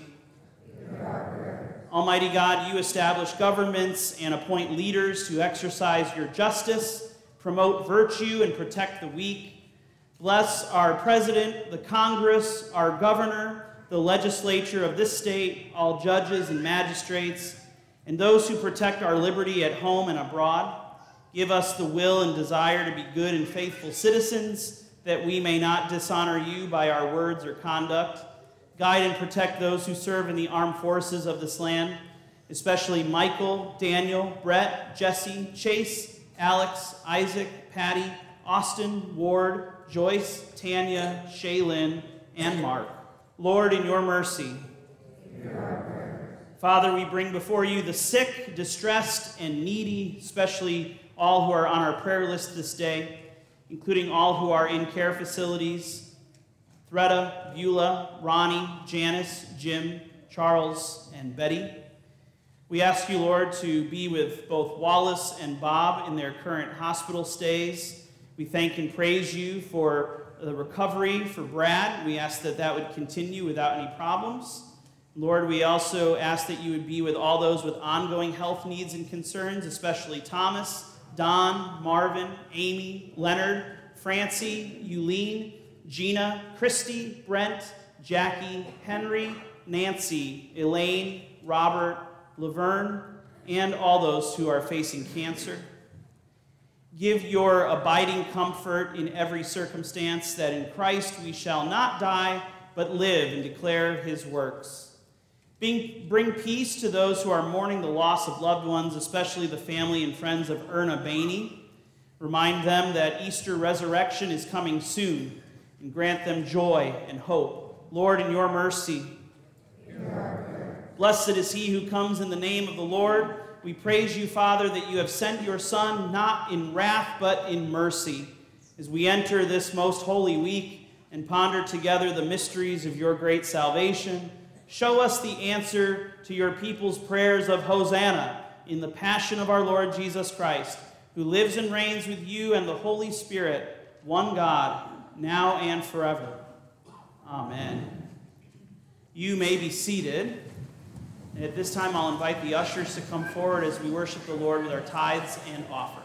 Almighty God, you establish governments and appoint leaders to exercise your justice, promote virtue, and protect the weak. Bless our president, the Congress, our governor, the legislature of this state, all judges and magistrates, and those who protect our liberty at home and abroad. Give us the will and desire to be good and faithful citizens, that we may not dishonor you by our words or conduct. Guide and protect those who serve in the armed forces of this land, especially Michael, Daniel, Brett, Jesse, Chase, Alex, Isaac, Patty, Austin, Ward, Joyce, Tanya, Shaylin, and Mark. Lord, in your mercy. Father, we bring before you the sick, distressed, and needy, especially all who are on our prayer list this day, including all who are in care facilities, Threda, Beulah, Ronnie, Janice, Jim, Charles, and Betty. We ask you, Lord, to be with both Wallace and Bob in their current hospital stays. We thank and praise you for the recovery for Brad. We ask that that would continue without any problems. Lord, we also ask that you would be with all those with ongoing health needs and concerns, especially Thomas, Don, Marvin, Amy, Leonard, Francie, Euleen, Gina, Christy, Brent, Jackie, Henry, Nancy, Elaine, Robert, Laverne, and all those who are facing cancer. Give your abiding comfort in every circumstance, that in Christ we shall not die, but live and declare his works. Bring peace to those who are mourning the loss of loved ones, especially the family and friends of Erna Bainey. Remind them that Easter resurrection is coming soon, and grant them joy and hope. Lord, in your mercy. Blessed is he who comes in the name of the Lord. We praise you, Father, that you have sent your Son not in wrath but in mercy. As we enter this most holy week and ponder together the mysteries of your great salvation, show us the answer to your people's prayers of Hosanna in the passion of our Lord Jesus Christ, who lives and reigns with you and the Holy Spirit, one God, now and forever. Amen. You may be seated. And at this time, I'll invite the ushers to come forward as we worship the Lord with our tithes and offerings.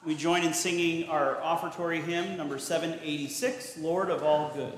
We join in singing our offertory hymn, number 786, Lord of All Good.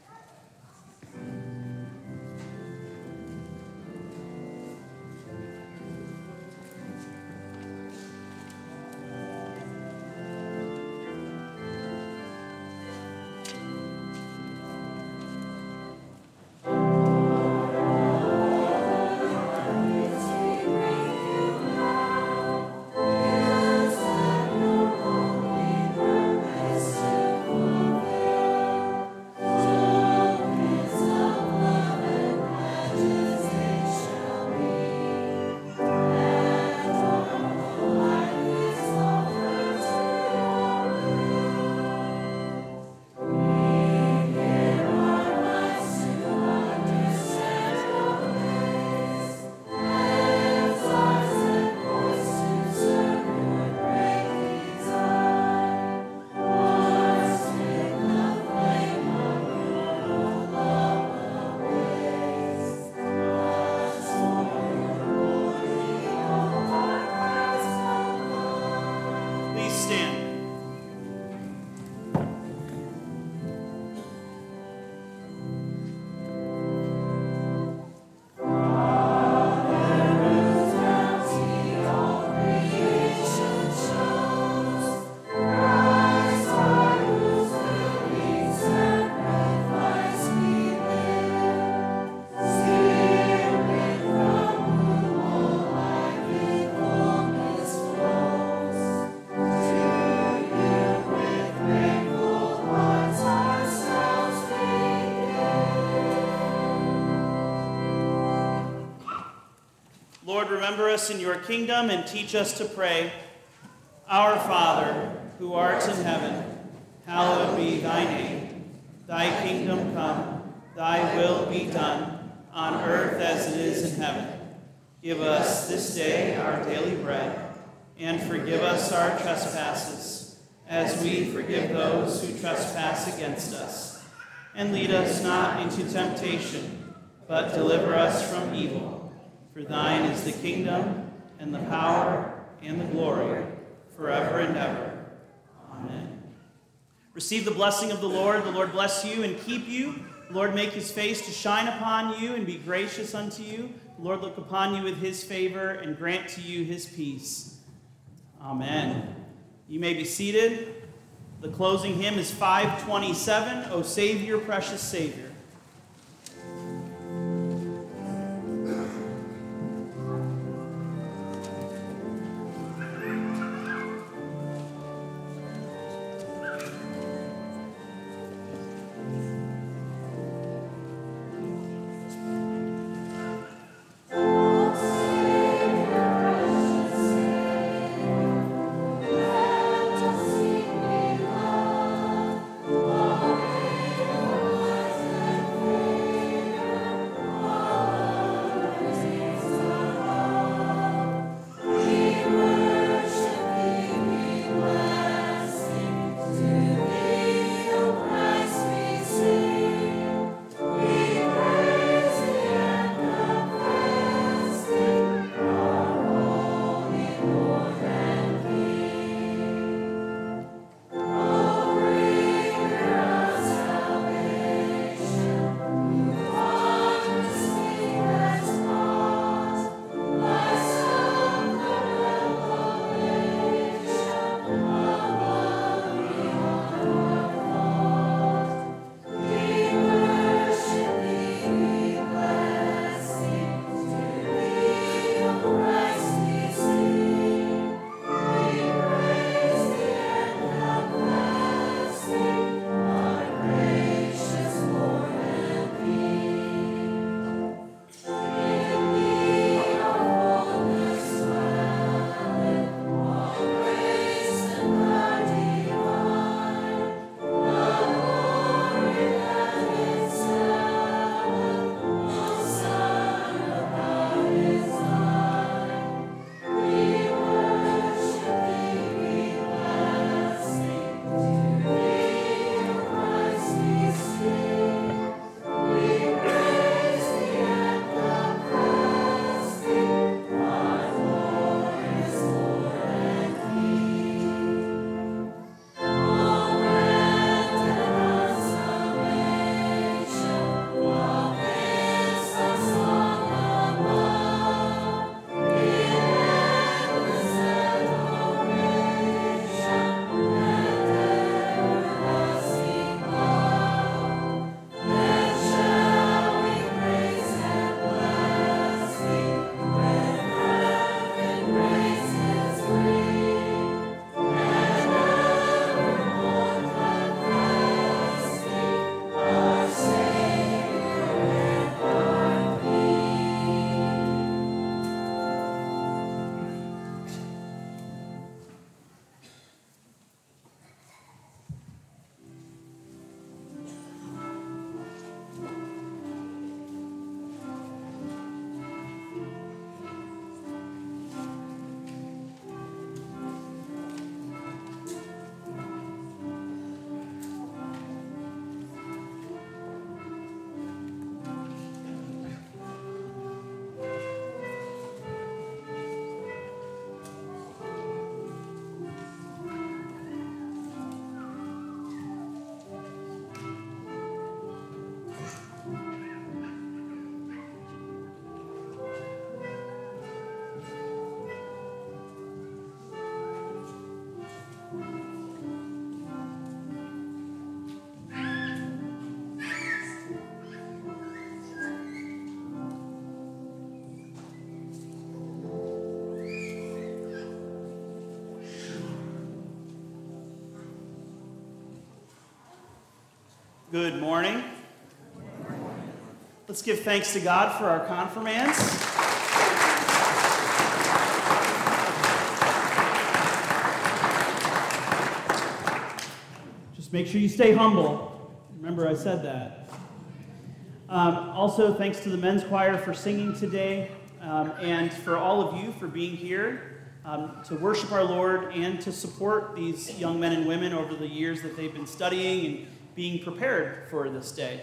Lord, remember us in your kingdom and teach us to pray. Our Father, who art in heaven, hallowed be thy name. Thy kingdom come, thy will be done, on earth as it is in heaven. Give us this day our daily bread, and forgive us our trespasses, as we forgive those who trespass against us. And lead us not into temptation, but deliver us from evil. For thine is the kingdom, and the power, and the glory, forever and ever. Amen. Receive the blessing of the Lord. The Lord bless you and keep you. The Lord make his face to shine upon you and be gracious unto you. The Lord look upon you with his favor and grant to you his peace. Amen. You may be seated. The closing hymn is 527, O Savior, Precious Savior. Amen. Good morning. Let's give thanks to God for our confirmands. Just make sure you stay humble. Remember, I said that. Also, thanks to the men's choir for singing today, and for all of you for being here to worship our Lord and to support these young men and women over the years that they've been studying and being prepared for this day.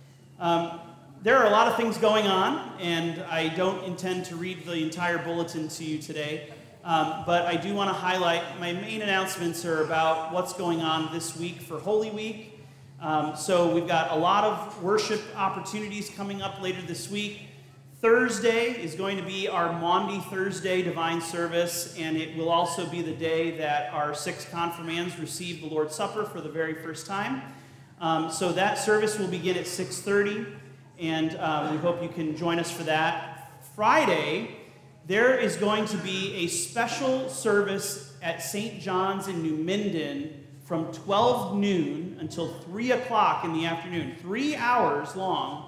There are a lot of things going on, and I don't intend to read the entire bulletin to you today, but I do want to highlight my main announcements are about what's going on this week for Holy Week. So we've got a lot of worship opportunities coming up later this week. Thursday is going to be our Maundy Thursday Divine Service, and it will also be the day that our 6 confirmands receive the Lord's Supper for the very first time. So that service will begin at 6:30, and we hope you can join us for that. Friday, there is going to be a special service at St. John's in New Minden from 12 noon until 3 o'clock in the afternoon, 3 hours long.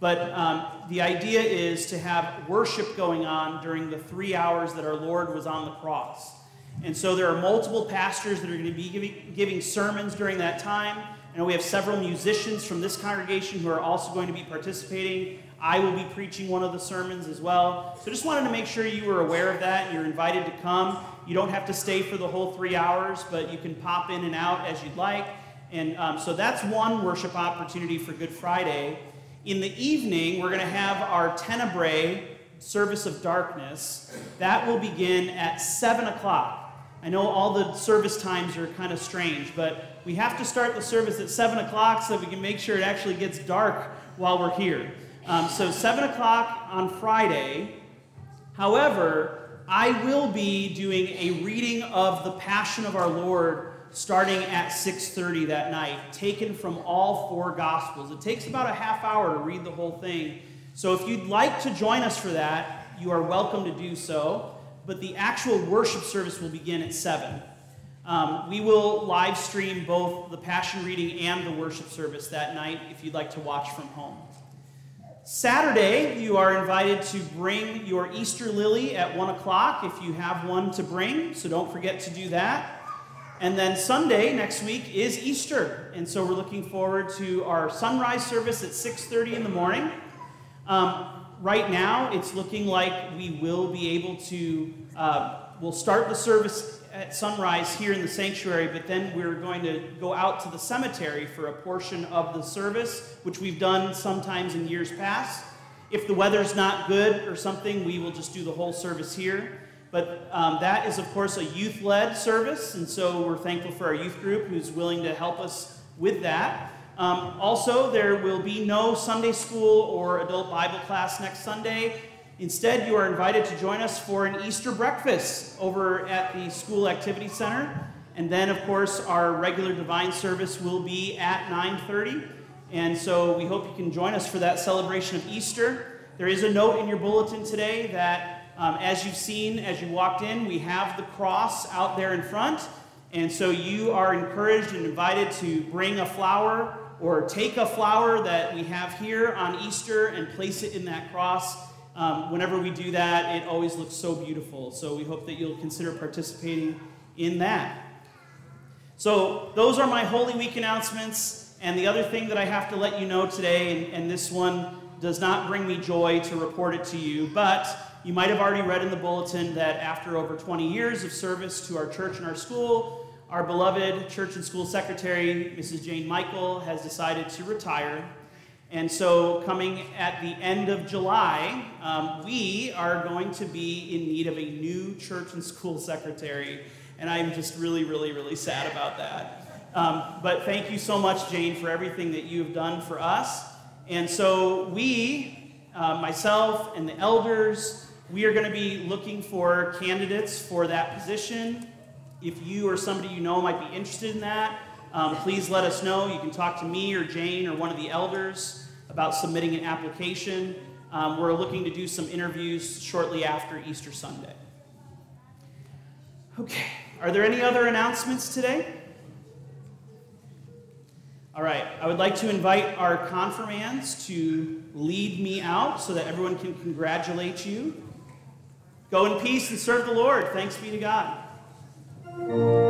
But the idea is to have worship going on during the 3 hours that our Lord was on the cross. And so there are multiple pastors that are going to be giving sermons during that time. I know we have several musicians from this congregation who are also going to be participating. I will be preaching one of the sermons as well. So just wanted to make sure you were aware of that. You're invited to come. You don't have to stay for the whole 3 hours, but you can pop in and out as you'd like. And so that's one worship opportunity for Good Friday. In the evening, we're going to have our Tenebrae service of darkness. That will begin at 7 o'clock. I know all the service times are kind of strange, but we have to start the service at 7 o'clock so we can make sure it actually gets dark while we're here. So 7 o'clock on Friday. However, I will be doing a reading of the Passion of our Lord starting at 6:30 that night, taken from all 4 Gospels. It takes about a half hour to read the whole thing. So if you'd like to join us for that, you are welcome to do so. But the actual worship service will begin at 7. We will live stream both the Passion reading and the worship service that night if you'd like to watch from home. Saturday, you are invited to bring your Easter lily at 1 o'clock if you have one to bring, so don't forget to do that. And then Sunday next week is Easter, and so we're looking forward to our sunrise service at 6:30 in the morning. Right now, it's looking like we will be able to, we'll start the service at sunrise here in the sanctuary, but then we're going to go out to the cemetery for a portion of the service, which we've done sometimes in years past. If the weather's not good or something, we will just do the whole service here. But that is, of course, a youth-led service, and so we're thankful for our youth group who's willing to help us with that. Also, there will be no Sunday school or adult Bible class next Sunday. Instead, you are invited to join us for an Easter breakfast over at the School Activity Center. And then, of course, our regular divine service will be at 9:30. And so we hope you can join us for that celebration of Easter. There is a note in your bulletin today that, as you've seen as you walked in, we have the cross out there in front. And so you are encouraged and invited to bring a flower or take a flower that we have here on Easter and place it in that cross. Whenever we do that, it always looks so beautiful. So we hope that you'll consider participating in that. So those are my Holy Week announcements. And the other thing that I have to let you know today, and this one does not bring me joy to report it to you, but you might have already read in the bulletin that after over 20 years of service to our church and our school, our beloved church and school secretary, Mrs. Jane Michael, has decided to retire. And so coming at the end of July, we are going to be in need of a new church and school secretary. And I'm just really, really, really sad about that. But thank you so much, Jane, for everything that you have done for us. And so we, myself and the elders, we are going to be looking for candidates for that position. If you or somebody you know might be interested in that, please let us know. You can talk to me or Jane or one of the elders about submitting an application. We're looking to do some interviews shortly after Easter Sunday. Okay, are there any other announcements today? All right, I would like to invite our confirmands to lead me out so that everyone can congratulate you. Go in peace and serve the Lord. Thanks be to God.